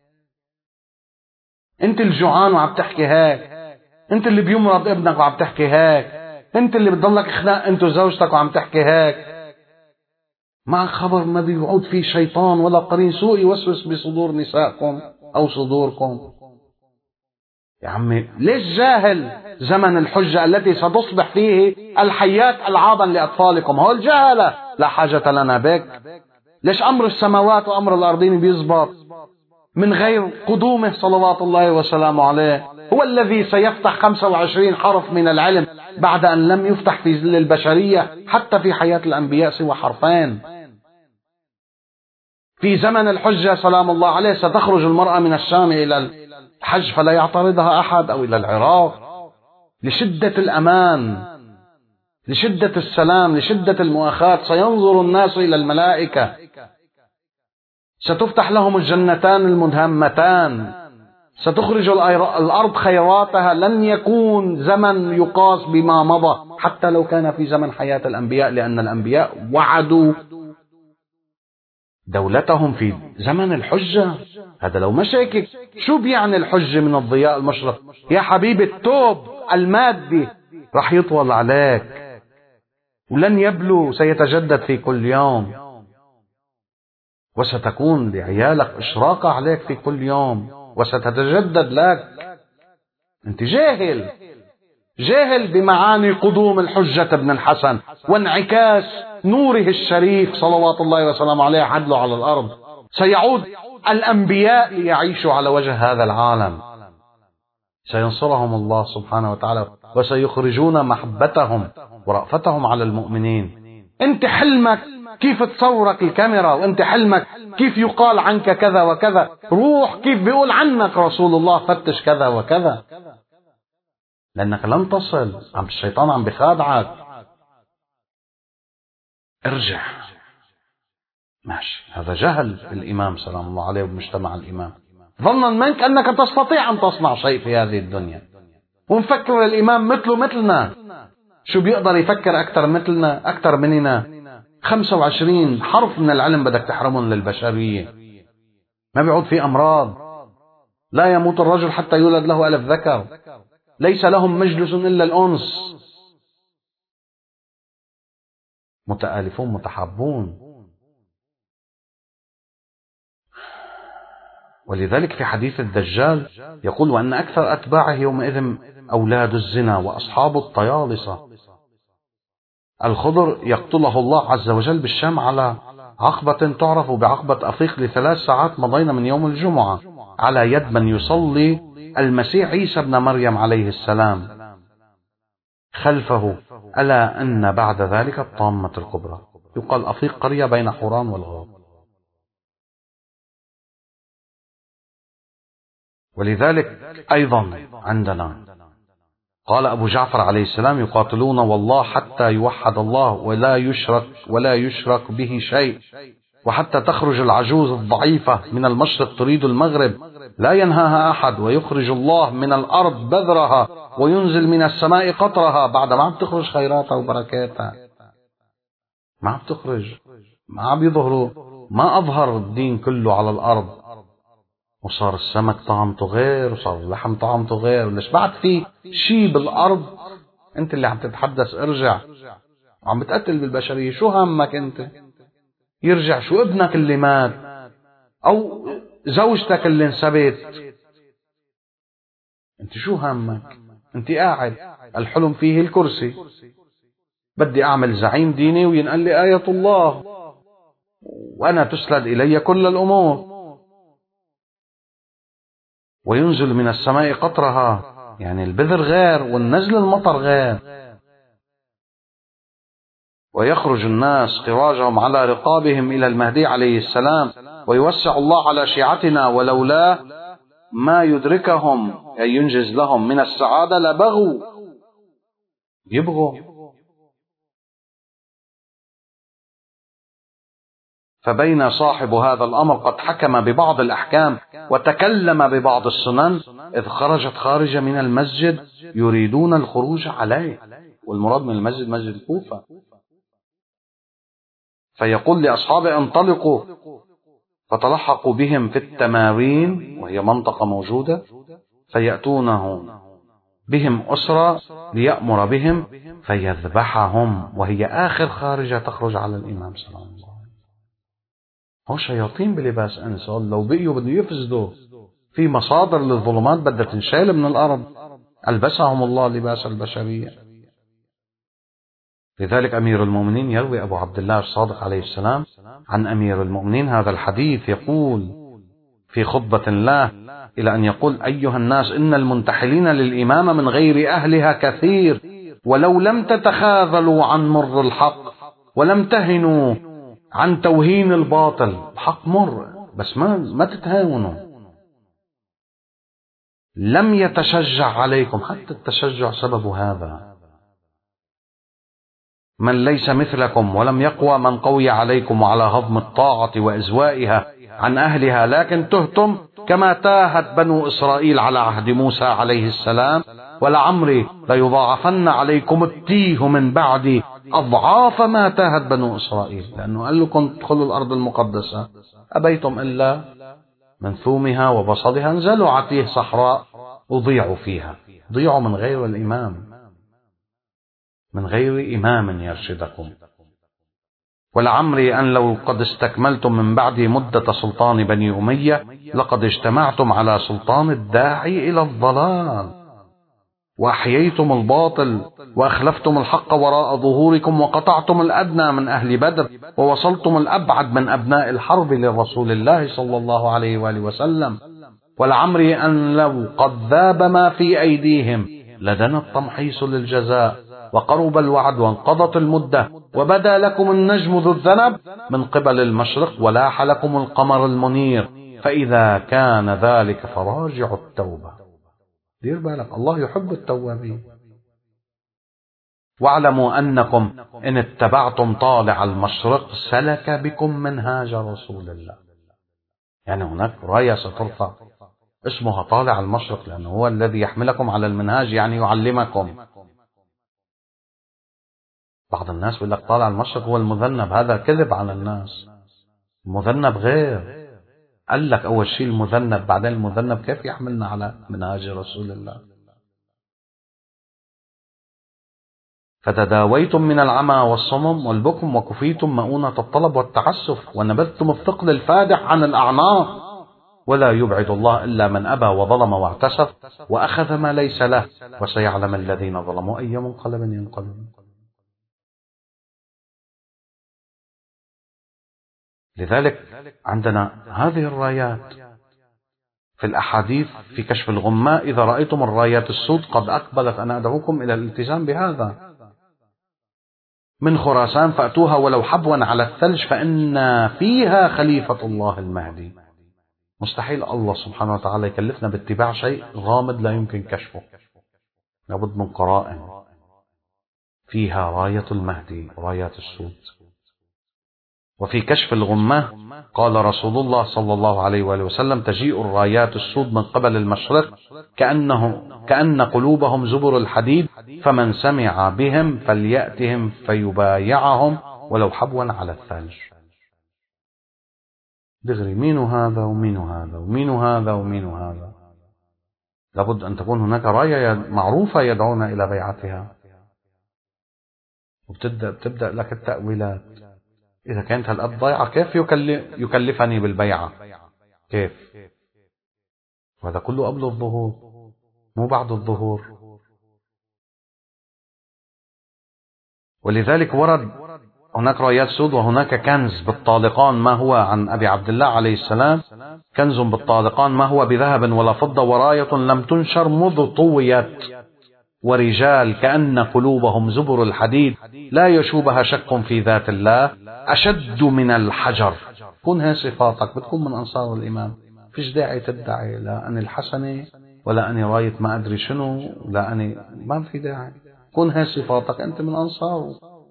أنت الجوعان وعم تحكي هيك، أنت اللي بيمرض ابنك وعم تحكي هيك، أنت اللي بتضلك خناق أنت وزوجتك وعم تحكي هيك. مع خبر ما بيعود فيه شيطان ولا قرين سوء يوسوس بصدور نسائكم أو صدوركم. يا عمي ليش جاهل زمن الحجة التي ستصبح فيه الحيات ألعابا لأطفالكم؟ هو الجهلة لا حاجة لنا بك. ليش أمر السماوات وأمر الأرضين بيزبط من غير قدومه صلوات الله وسلامه عليه؟ هو الذي سيفتح 25 حرف من العلم بعد أن لم يفتح في البشرية حتى في حياة الأنبياء سوى حرفين. في زمن الحجة سلام الله عليه ستخرج المرأة من الشام إلى الحج فلا يعترضها أحد، أو إلى العراق، لشدة الأمان، لشدة السلام، لشدة المؤاخاة. سينظر الناس إلى الملائكة، ستفتح لهم الجنتان المدهمتان، ستخرج الأرض خيراتها. لن يكون زمن يقاس بما مضى حتى لو كان في زمن حياة الأنبياء، لأن الأنبياء وعدوا دولتهم في زمن الحجة. هذا لو مشاكك شو بيعني الحجة من الضياء المشرق؟ يا حبيبي التوب المادي رح يطول عليك ولن يبلو، سيتجدد في كل يوم، وستكون لعيالك إشراقة عليك في كل يوم، وستتجدد لك. أنت جاهل، جاهل بمعاني قدوم الحجة ابن الحسن وانعكاس نوره الشريف صلوات الله وسلامه عليه عدله على الأرض. سيعود الأنبياء ليعيشوا على وجه هذا العالم، سينصرهم الله سبحانه وتعالى، وسيخرجون محبتهم ورأفتهم على المؤمنين. أنت حلمك كيف تصورك الكاميرا، وأنت حلمك كيف يقال عنك كذا وكذا. روح كيف بيقول عنك رسول الله، فتش كذا وكذا، لأنك لن تصل. الشيطان عم بخادعك. ارجع. ماشي، هذا جهل الإمام سلام الله عليه وبمجتمع الإمام، ظنا منك أنك تستطيع أن تصنع شيء في هذه الدنيا، ونفكر الإمام مثله مثلنا. شو بيقدر يفكر أكثر مثلنا أكثر مننا؟ 25 حرف من العلم بدك تحرمهم للبشرية. ما بيعود في أمراض، لا يموت الرجل حتى يولد له 1000 ذكر، ليس لهم مجلس إلا الأنس، متآلفون متحابون. ولذلك في حديث الدجال يقول: وأن أكثر أتباعه يومئذ أولاد الزنا وأصحاب الطيالسة. الخضر يقتله الله عز وجل بالشام على عقبة تعرف بعقبة أفيق ل3 ساعات مضينا من يوم الجمعة، على يد من يصلي المسيح عيسى ابن مريم عليه السلام خلفه. ألا أن بعد ذلك الطامة الكبرى. يقال أفيق قرية بين حوران والغاب. ولذلك أيضا عندنا قال أبو جعفر عليه السلام: يقاتلون والله حتى يوحد الله ولا يشرك به شيء، وحتى تخرج العجوز الضعيفة من المشرق تريد المغرب لا ينهاها أحد، ويخرج الله من الأرض بذرها وينزل من السماء قطرها. بعد ما عم تخرج خيراتها وبركاتها، ما عم تخرج، ما عم يظهروا، ما أظهر الدين كله على الأرض، وصار السمك طعمته غير، وصار اللحم طعمته غير. ليش بعد في شيء بالأرض؟ أنت اللي عم تتحدث. ارجع، وعم بتقتل بالبشرية. شو همك أنت؟ يرجع شو ابنك اللي مات أو زوجتك اللي انسبت؟ أنت شو همك؟ أنت قاعد الحلم فيه الكرسي، بدي أعمل زعيم ديني وينقل لي آية الله وأنا تسلد إلي كل الأمور. وينزل من السماء قطرها، يعني البذر غير والنزل المطر غير. ويخرج الناس خراجهم على رقابهم إلى المهدي عليه السلام، ويوسع الله على شيعتنا، ولولا ما يدركهم أي ينجز لهم من السعادة لبغوا، يبغوا. فبين صاحب هذا الأمر قد حكم ببعض الأحكام وتكلم ببعض السنن، إذ خرجت خارجة من المسجد يريدون الخروج عليه، والمراد من المسجد مسجد الكوفة. فيقول لأصحابه: انطلقوا، فتلحقوا بهم في التمارين، وهي منطقة موجودة، فيأتونه بهم أسرى ليأمر بهم فيذبحهم، وهي آخر خارجة تخرج على الإمام صلى الله عليه وسلم. هو شياطين بلباس انس، لو بقيوا بده يفسدوا في مصادر للظلمات بدها تنشال من الارض، البسهم الله لباس البشرية. لذلك امير المؤمنين يروي ابو عبد الله الصادق عليه السلام عن امير المؤمنين هذا الحديث، يقول في خطبة له إلى أن يقول: أيها الناس، إن المنتحلين للإمامة من غير أهلها كثير، ولو لم تتخاذلوا عن مر الحق ولم تهنوا عن توهين الباطل. الحق مر بس ما تتهاونوا. لم يتشجع عليكم، حتى التشجع سبب هذا، من ليس مثلكم، ولم يقوى من قوي عليكم على هضم الطاعة وإزوائها عن أهلها، لكن تهتم كما تاهت بنو إسرائيل على عهد موسى عليه السلام، ولعمري ليضاعفن عليكم التيه من بعدي أضعاف ما تاهت بنو إسرائيل. لأنه قال لكم ادخلوا الأرض المقدسة، أبيتم إلا من ثومها وبصلها، انزلوا عتيه صحراء وضيعوا فيها، ضيعوا من غير الإمام، من غير إمام يرشدكم. ولعمري أن لو قد استكملتم من بعد مدة سلطان بني أمية لقد اجتمعتم على سلطان الداعي إلى الضلال، وأحييتم الباطل، وأخلفتم الحق وراء ظهوركم، وقطعتم الأدنى من أهل بدر، ووصلتم الأبعد من أبناء الحرب لرسول الله صلى الله عليه وآله وسلم. ولعمري أن لو قد ذاب ما في أيديهم لدنا التمحيص للجزاء، وقرب الوعد وانقضت المدة، وبدا لكم النجم ذو الذنب من قبل المشرق، ولاح لكم القمر المنير، فإذا كان ذلك فراجعوا التوبة. دير بالك، الله يحب التوابين. واعلموا أنكم إن اتبعتم طالع المشرق سلك بكم منهاج رسول الله. يعني هناك راية سترفع اسمها طالع المشرق، لأنه هو الذي يحملكم على المنهاج، يعني يعلمكم. بعض الناس يقول لك طالع المشرق هو المذنب، هذا كذب على الناس. المذنب غير، قال لك أول شيء المذنب، بعدين المذنب كيف يحملنا على منهاج رسول الله. فتداويتم من العمى والصمم والبكم، وكفيتم مؤونة الطلب والتعسف، ونبذتم الثقل الفادح عن الأعناق، ولا يبعد الله إلا من أبى وظلم واعتسف وأخذ ما ليس له، وسيعلم الذين ظلموا أي منقلب ينقلبون. لذلك عندنا هذه الرايات في الأحاديث في كشف الغماء: إذا رأيتم الرايات السود قد أقبلت أنا أدعوكم إلى الالتزام بهذا. من خراسان فأتوها ولو حبوا على الثلج فإن فيها خليفة الله المهدي. مستحيل الله سبحانه وتعالى يكلفنا باتباع شيء غامض لا يمكن كشفه، لابد من قرائن. فيها راية المهدي، رايات السود. وفي كشف الغمة قال رسول الله صلى الله عليه وآله وسلم: تجيء الرايات السود من قبل المشرق كأن قلوبهم زبر الحديد، فمن سمع بهم فليأتهم فيبايعهم ولو حبوا على الثلج. دغري، مين هذا ومين هذا ومين هذا ومين هذا؟ لابد أن تكون هناك راية معروفة يدعون إلى بيعتها، وبتبدأ لك التأويلات. إذا كانت هالقد ضيعة كيف يكلفني بالبيعة؟ كيف؟ وهذا كله قبل الظهور مو بعد الظهور. ولذلك ورد هناك رايات سود وهناك كنز بالطالقان، ما هو عن أبي عبد الله عليه السلام: كنز بالطالقان ما هو بذهب ولا فضة، وراية لم تنشر مذ طويت، ورجال كأن قلوبهم زبر الحديد لا يشوبها شك في ذات الله أشد من الحجر. كن هي صفاتك، بتكون من أنصار الإمام. فيش داعي تدعي لا أني الحسنة ولا أني راية ما أدري شنو، لا أني، ما في داعي. كن هي صفاتك، أنت من أنصاره.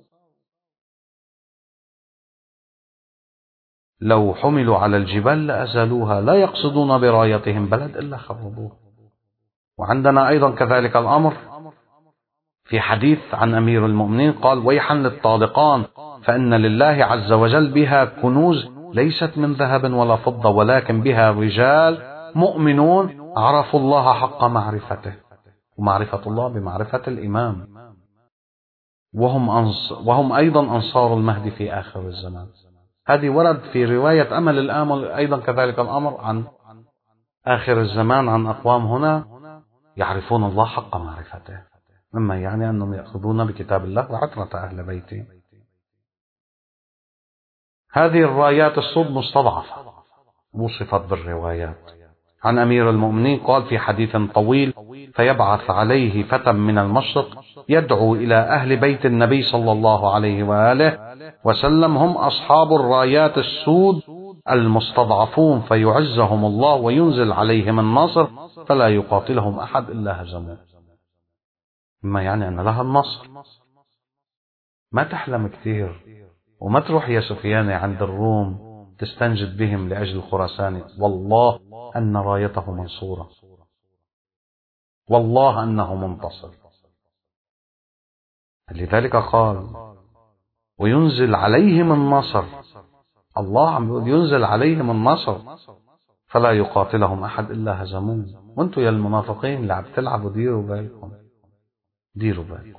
لو حملوا على الجبال لأزالوها، لا يقصدون برايتهم بلد إلا خربوه. وعندنا أيضا كذلك الأمر في حديث عن أمير المؤمنين قال: ويحا للطالقان، فإن لله عز وجل بها كنوز ليست من ذهب ولا فضة، ولكن بها رجال مؤمنون عرفوا الله حق معرفته. ومعرفة الله بمعرفة الإمام، وهم أيضا أنصار المهدي في آخر الزمان. هذه ورد في رواية أمل الآمل أيضا كذلك الأمر عن آخر الزمان، عن أقوام هنا يعرفون الله حق معرفته، مما يعني أنهم يأخذون بكتاب الله وعترة أهل بيته. هذه الرايات الصد مستضعفة وصفت بالروايات. عن أمير المؤمنين قال في حديث طويل: فيبعث عليه فتى من المشرق يدعو إلى أهل بيت النبي صلى الله عليه وآله وسلم، هم أصحاب الرايات السود المستضعفون، فيعزهم الله وينزل عليهم النصر فلا يقاتلهم أحد إلا هزموه. مما يعني أن لها النصر. ما تحلم كثير وما تروح يا سفيان عند الروم تستنجد بهم لأجل خراسان، والله أن رايته منصورة، والله أنه منتصر. لذلك قال: وينزل عليهم النصر. الله عم يقول ينزل عليهم النصر فلا يقاتلهم أحد إلا هزموه. وانتوا يا المنافقين اللي عم تلعبوا ديروا بالكم، ديروا بالكم.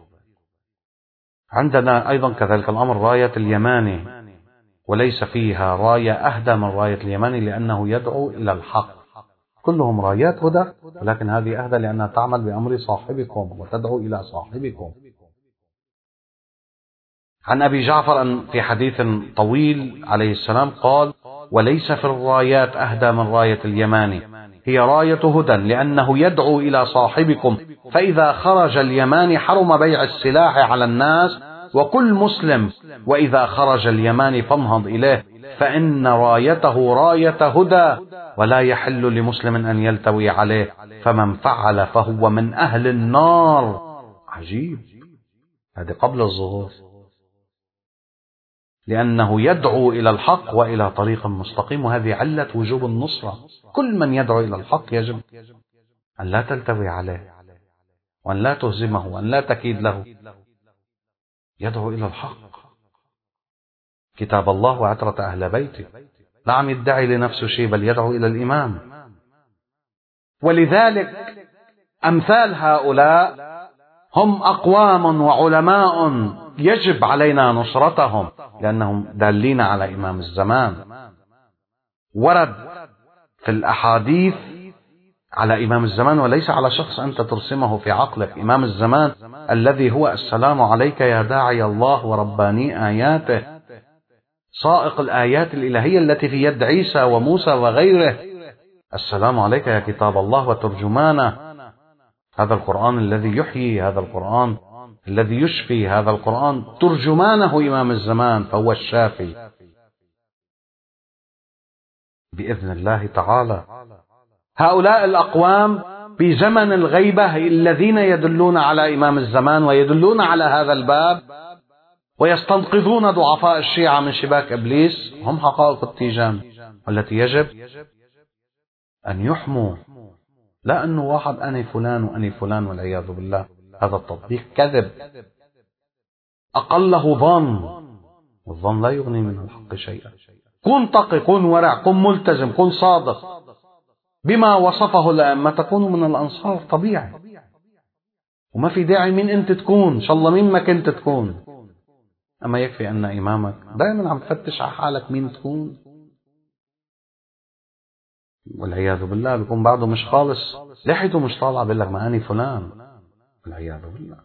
عندنا أيضا كذلك الأمر راية اليماني، وليس فيها راية أهدى من راية اليماني لأنه يدعو إلى الحق. كلهم رايات هدى، ولكن هذه أهدى لأنها تعمل بأمر صاحبكم وتدعو إلى صاحبكم. عن أبي جعفر في حديث طويل عليه السلام قال: وليس في الرايات أهدى من راية اليماني، هي راية هدى لأنه يدعو إلى صاحبكم، فإذا خرج اليماني حرم بيع السلاح على الناس وكل مسلم، وإذا خرج اليماني فانهض إليه، فإن رايته راية هدى ولا يحل لمسلم أن يلتوي عليه، فمن فعل فهو من أهل النار. عجيب، هذه قبل الظهور، لأنه يدعو إلى الحق وإلى طريق مستقيم، وهذه علة وجوب النصرة. كل من يدعو إلى الحق يجب أن لا تلتوي عليه، وأن لا تهزمه، وأن لا تكيد له. يدعو إلى الحق، كتاب الله وعترة أهل بيته، لا عم يدعي لنفسه شيء، بل يدعو إلى الإمام. ولذلك أمثال هؤلاء هم أقوام وعلماء يجب علينا نصرتهم، لأنهم دالين على إمام الزمان. ورد في الأحاديث على إمام الزمان، وليس على شخص أنت ترسمه في عقلك. إمام الزمان الذي هو السلام عليك يا داعي الله ورباني آياته، صائق الآيات الإلهية التي في يد عيسى وموسى وغيره. السلام عليك يا كتاب الله وترجمانه، هذا القرآن الذي يحيي، هذا القرآن الذي يشفي، هذا القرآن ترجمانه إمام الزمان، فهو الشافي بإذن الله تعالى. هؤلاء الأقوام في زمن الغيبة الذين يدلون على إمام الزمان ويدلون على هذا الباب ويستنقذون ضعفاء الشيعة من شباك إبليس، هم حقائق التيجان والتي يجب أن يحموا. لا أنه واحد أني فلان وأني فلان والعياذ بالله، هذا التطبيق كذب، أقله ظن، والظن لا يغني من الحق شيئا. كن تقي، كن ورع، كن ملتزم، كن صادق بما وصفه الأئمة، تكون من الأنصار طبيعي، وما في داعي مين أنت تكون، إن شاء الله مين ما كنت تكون، أما يكفي أن إمامك دائما عم تفتش على حالك مين تكون. والعياذ بالله بيكون بعده مش خالص، لحيته مش طالعة، بيقول لك ما أني فلان، والعياذ بالله.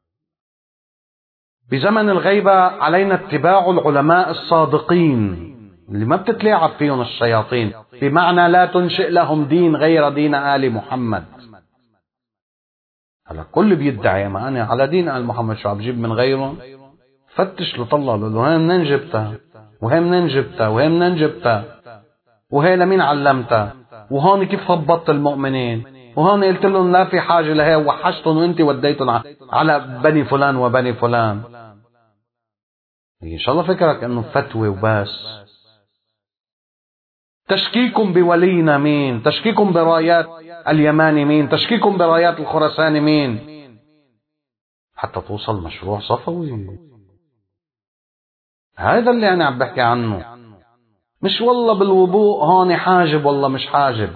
بزمن الغيبة علينا اتباع العلماء الصادقين اللي ما بتتلاعب فيهم الشياطين، بمعنى لا تنشئ لهم دين غير دين آل محمد. هلا كل بيدعي ما أنا على دين آل محمد، شو بجيب من غيرهم؟ فتش له، طلع له هي منين جبتها، وهي منين جبتها، وهي منين جبتها، وهي لمين علمتها، وهون كيف ضبطت المؤمنين، وهون قلت لهم لا في حاجة لهي، وحشتهم وانت وديتهم على بني فلان وبني فلان. إن شاء الله فكرك أنه فتوى وبس. تشكيكم بولينا مين؟ تشكيكم برايات اليماني مين؟ تشكيكم برايات الخراساني مين؟ حتى توصل مشروع صفوي. هذا اللي أنا عم بحكي عنه، مش والله بالوضوء هون حاجب والله مش حاجب،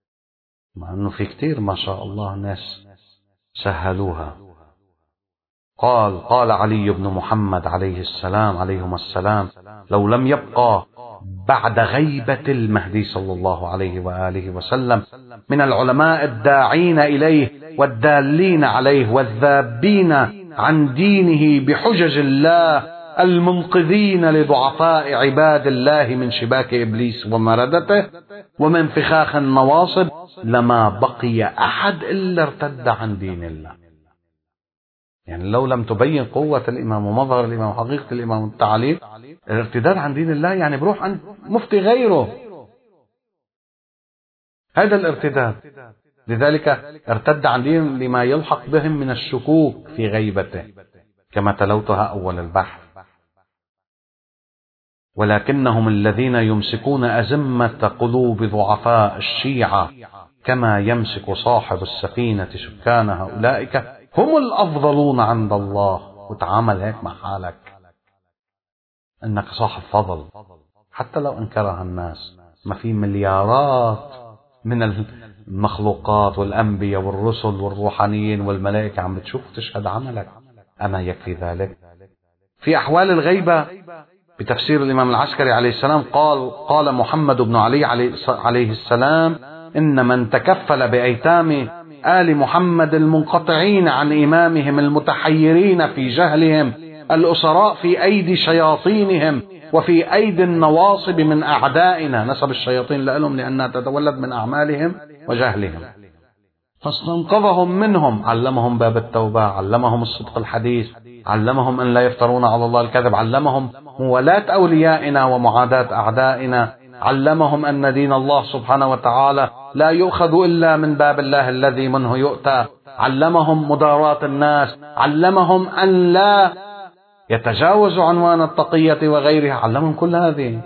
مع أنه في كتير ما شاء الله ناس سهلوها. قال علي بن محمد عليهما السلام: لو لم يبقى بعد غيبة المهدي صلى الله عليه وآله وسلم من العلماء الداعين إليه والدالين عليه والذابين عن دينه بحجج الله المنقذين لضعفاء عباد الله من شباك إبليس ومردته ومن فخاخ النواصب، لما بقي أحد إلا ارتد عن دين الله. يعني لو لم تبين قوة الإمام ومظهر الإمام وحقيقة الإمام والتعليم، الارتداد عن دين الله يعني بروح عن مفتي غيره. هذا الارتداد، لذلك ارتد عن دين لما يلحق بهم من الشكوك في غيبته، كما تلوتها أول البحث. ولكنهم الذين يمسكون أزمة قلوب ضعفاء الشيعة كما يمسك صاحب السفينة سكانها، أولئك هم الأفضلون عند الله. وتعامل هيك مع حالك أنك صاحب فضل حتى لو أنكرها الناس. ما في مليارات من المخلوقات والأنبياء والرسل والروحانيين والملائكة عم بتشوف تشهد عملك، أما يكفي ذلك؟ في أحوال الغيبة بتفسير الإمام العسكري عليه السلام قال محمد بن علي عليه السلام: إن من تكفل بأيتام آل محمد المنقطعين عن إمامهم المتحيرين في جهلهم الأسراء في أيدي شياطينهم وفي أيدي النواصب من أعدائنا، نسب الشياطين لهم لأنها تتولد من أعمالهم وجهلهم، فاستنقذهم منهم، علمهم باب التوبة، علمهم الصدق الحديث، علمهم أن لا يفترون على الله الكذب، علمهم موالاة أوليائنا ومعاداة أعدائنا، علمهم أن دين الله سبحانه وتعالى لا يؤخذ إلا من باب الله الذي منه يؤتى، علمهم مداراة الناس، علمهم أن لا يتجاوزوا عنوان التقية وغيرها، علمهم كل هذه.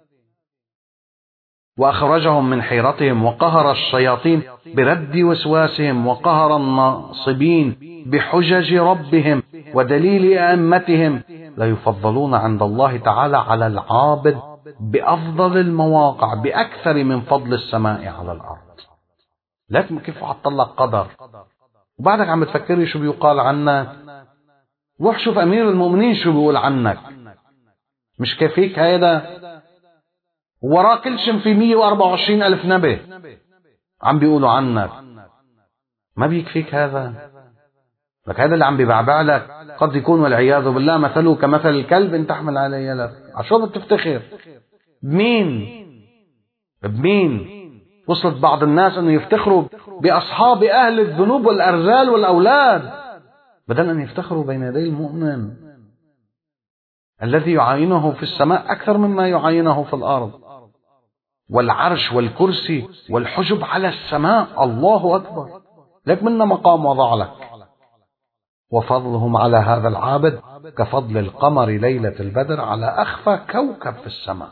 وأخرجهم من حيرتهم وقهر الشياطين برد وسواسهم، وقهر الناصبين بحجج ربهم ودليل أئمتهم. لا يفضلون عند الله تعالى على العابد بأفضل المواقع بأكثر من فضل السماء على الأرض. لكن كيف عطلك قدر وبعدك عم بتفكري شو بيقال عنك؟ روح شوف أمير المؤمنين شو بيقول عنك. مش كيفيك هيدا؟ وراه كل شيء في 124 ألف نبي عم بيقولوا عنك، ما بيكفيك هذا؟ لك هذا اللي عم بيبعبع لك قد يكون والعياذ بالله مثله كمثل الكلب إن تحمل عليه يلف. عشان بتفتخر بمين؟ وصلت بعض الناس أنه يفتخروا بأصحاب أهل الذنوب والأرذال والأولاد بدل أن يفتخروا بين يدي المؤمن الذي يعاينه في السماء أكثر مما يعاينه في الأرض، والعرش والكرسي والحجب على السماء. الله أكبر. لك منا مقام وضع لك. وفضلهم على هذا العابد كفضل القمر ليلة البدر على أخفى كوكب في السماء.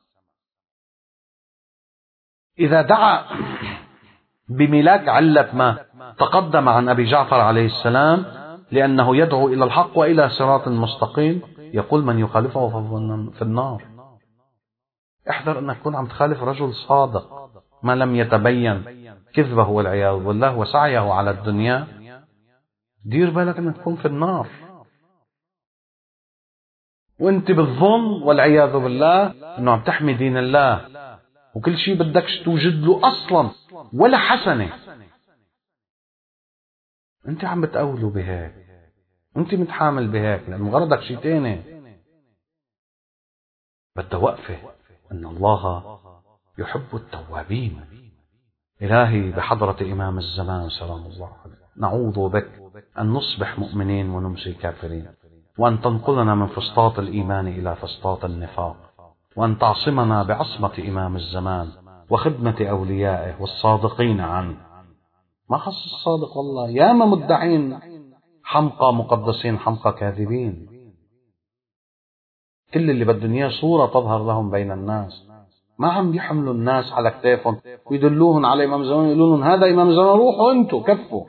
إذا دعا بملاك علة ما تقدم عن أبي جعفر عليه السلام لأنه يدعو إلى الحق وإلى صراط مستقيم، يقول من يخالفه فهو في النار. احذر أنك تكون عم تخالف رجل صادق ما لم يتبين كذبه والعياذ بالله وسعيه على الدنيا. دير بالك أنك تكون في النار وانت بالظن والعياذ بالله أنه عم تحمي دين الله وكل شيء بدكش توجد له أصلا ولا حسنة. انت عم بتقوله بهيك، انت متحامل بهيك لأنه غرضك شيء تاني. بدها وقفة أن الله يحب التوابين. إلهي بحضرة إمام الزمان سلام الله عليه نعوذ بك أن نصبح مؤمنين ونمسي كافرين، وأن تنقلنا من فسطاط الإيمان إلى فسطاط النفاق، وأن تعصمنا بعصمة إمام الزمان وخدمة أوليائه والصادقين عنه. ما خص الصادق والله، ياما مدعين حمقى مقدسين حمقى كاذبين. كل اللي بدهم اياه صورة تظهر لهم بين الناس، ما عم يحملوا الناس على كتافهم ويدلوهم على إمام الزمان يقولوا لهم هذا إمام الزمان، روحوا أنتوا كفوا.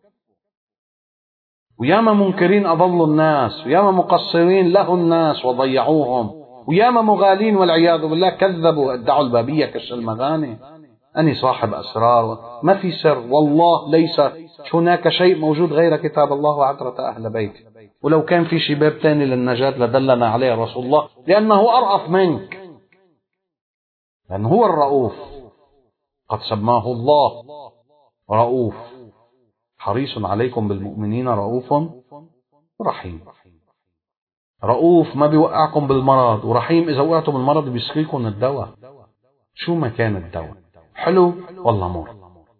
وياما منكرين أضلوا الناس، وياما مقصرين له الناس وضيعوهم، وياما مغالين والعياذ بالله كذبوا ادعوا البابية كش المغاني. أني صاحب أسرار، ما في سر والله، ليس هناك شيء موجود غير كتاب الله وعترة أهل بيته، ولو كان في شي باب تاني للنجاة لدلنا عليه رسول الله، لأنه أرأف منك، لأنه هو الرؤوف، قد سماه الله رؤوف، حريص عليكم بالمؤمنين رؤوف رحيم. رؤوف ما بيوقعكم بالمرض، ورحيم إذا وقعتم بالمرض بيسقيكم الدواء، شو ما كان الدواء، حلو والله مر.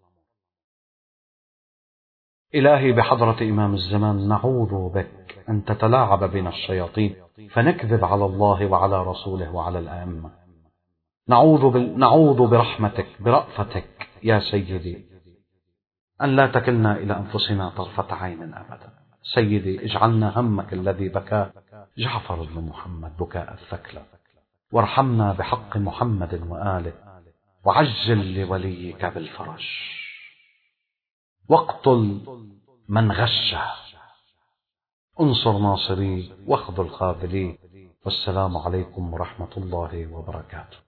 إلهي بحضرة إمام الزمان نعوذ بك أن تتلاعب بنا الشياطين فنكذب على الله وعلى رسوله وعلى الأئمة. نعوذ برحمتك برأفتك يا سيدي أن لا تكلنا إلى أنفسنا طرفة عين أبدا. سيدي اجعلنا همك الذي بكى جعفر بن محمد بكاء الثكلى، وارحمنا بحق محمد وآله، وعجل لوليك بالفرج، واقتل من غشه، انصر ناصري واخذل خاذلي. والسلام عليكم ورحمة الله وبركاته.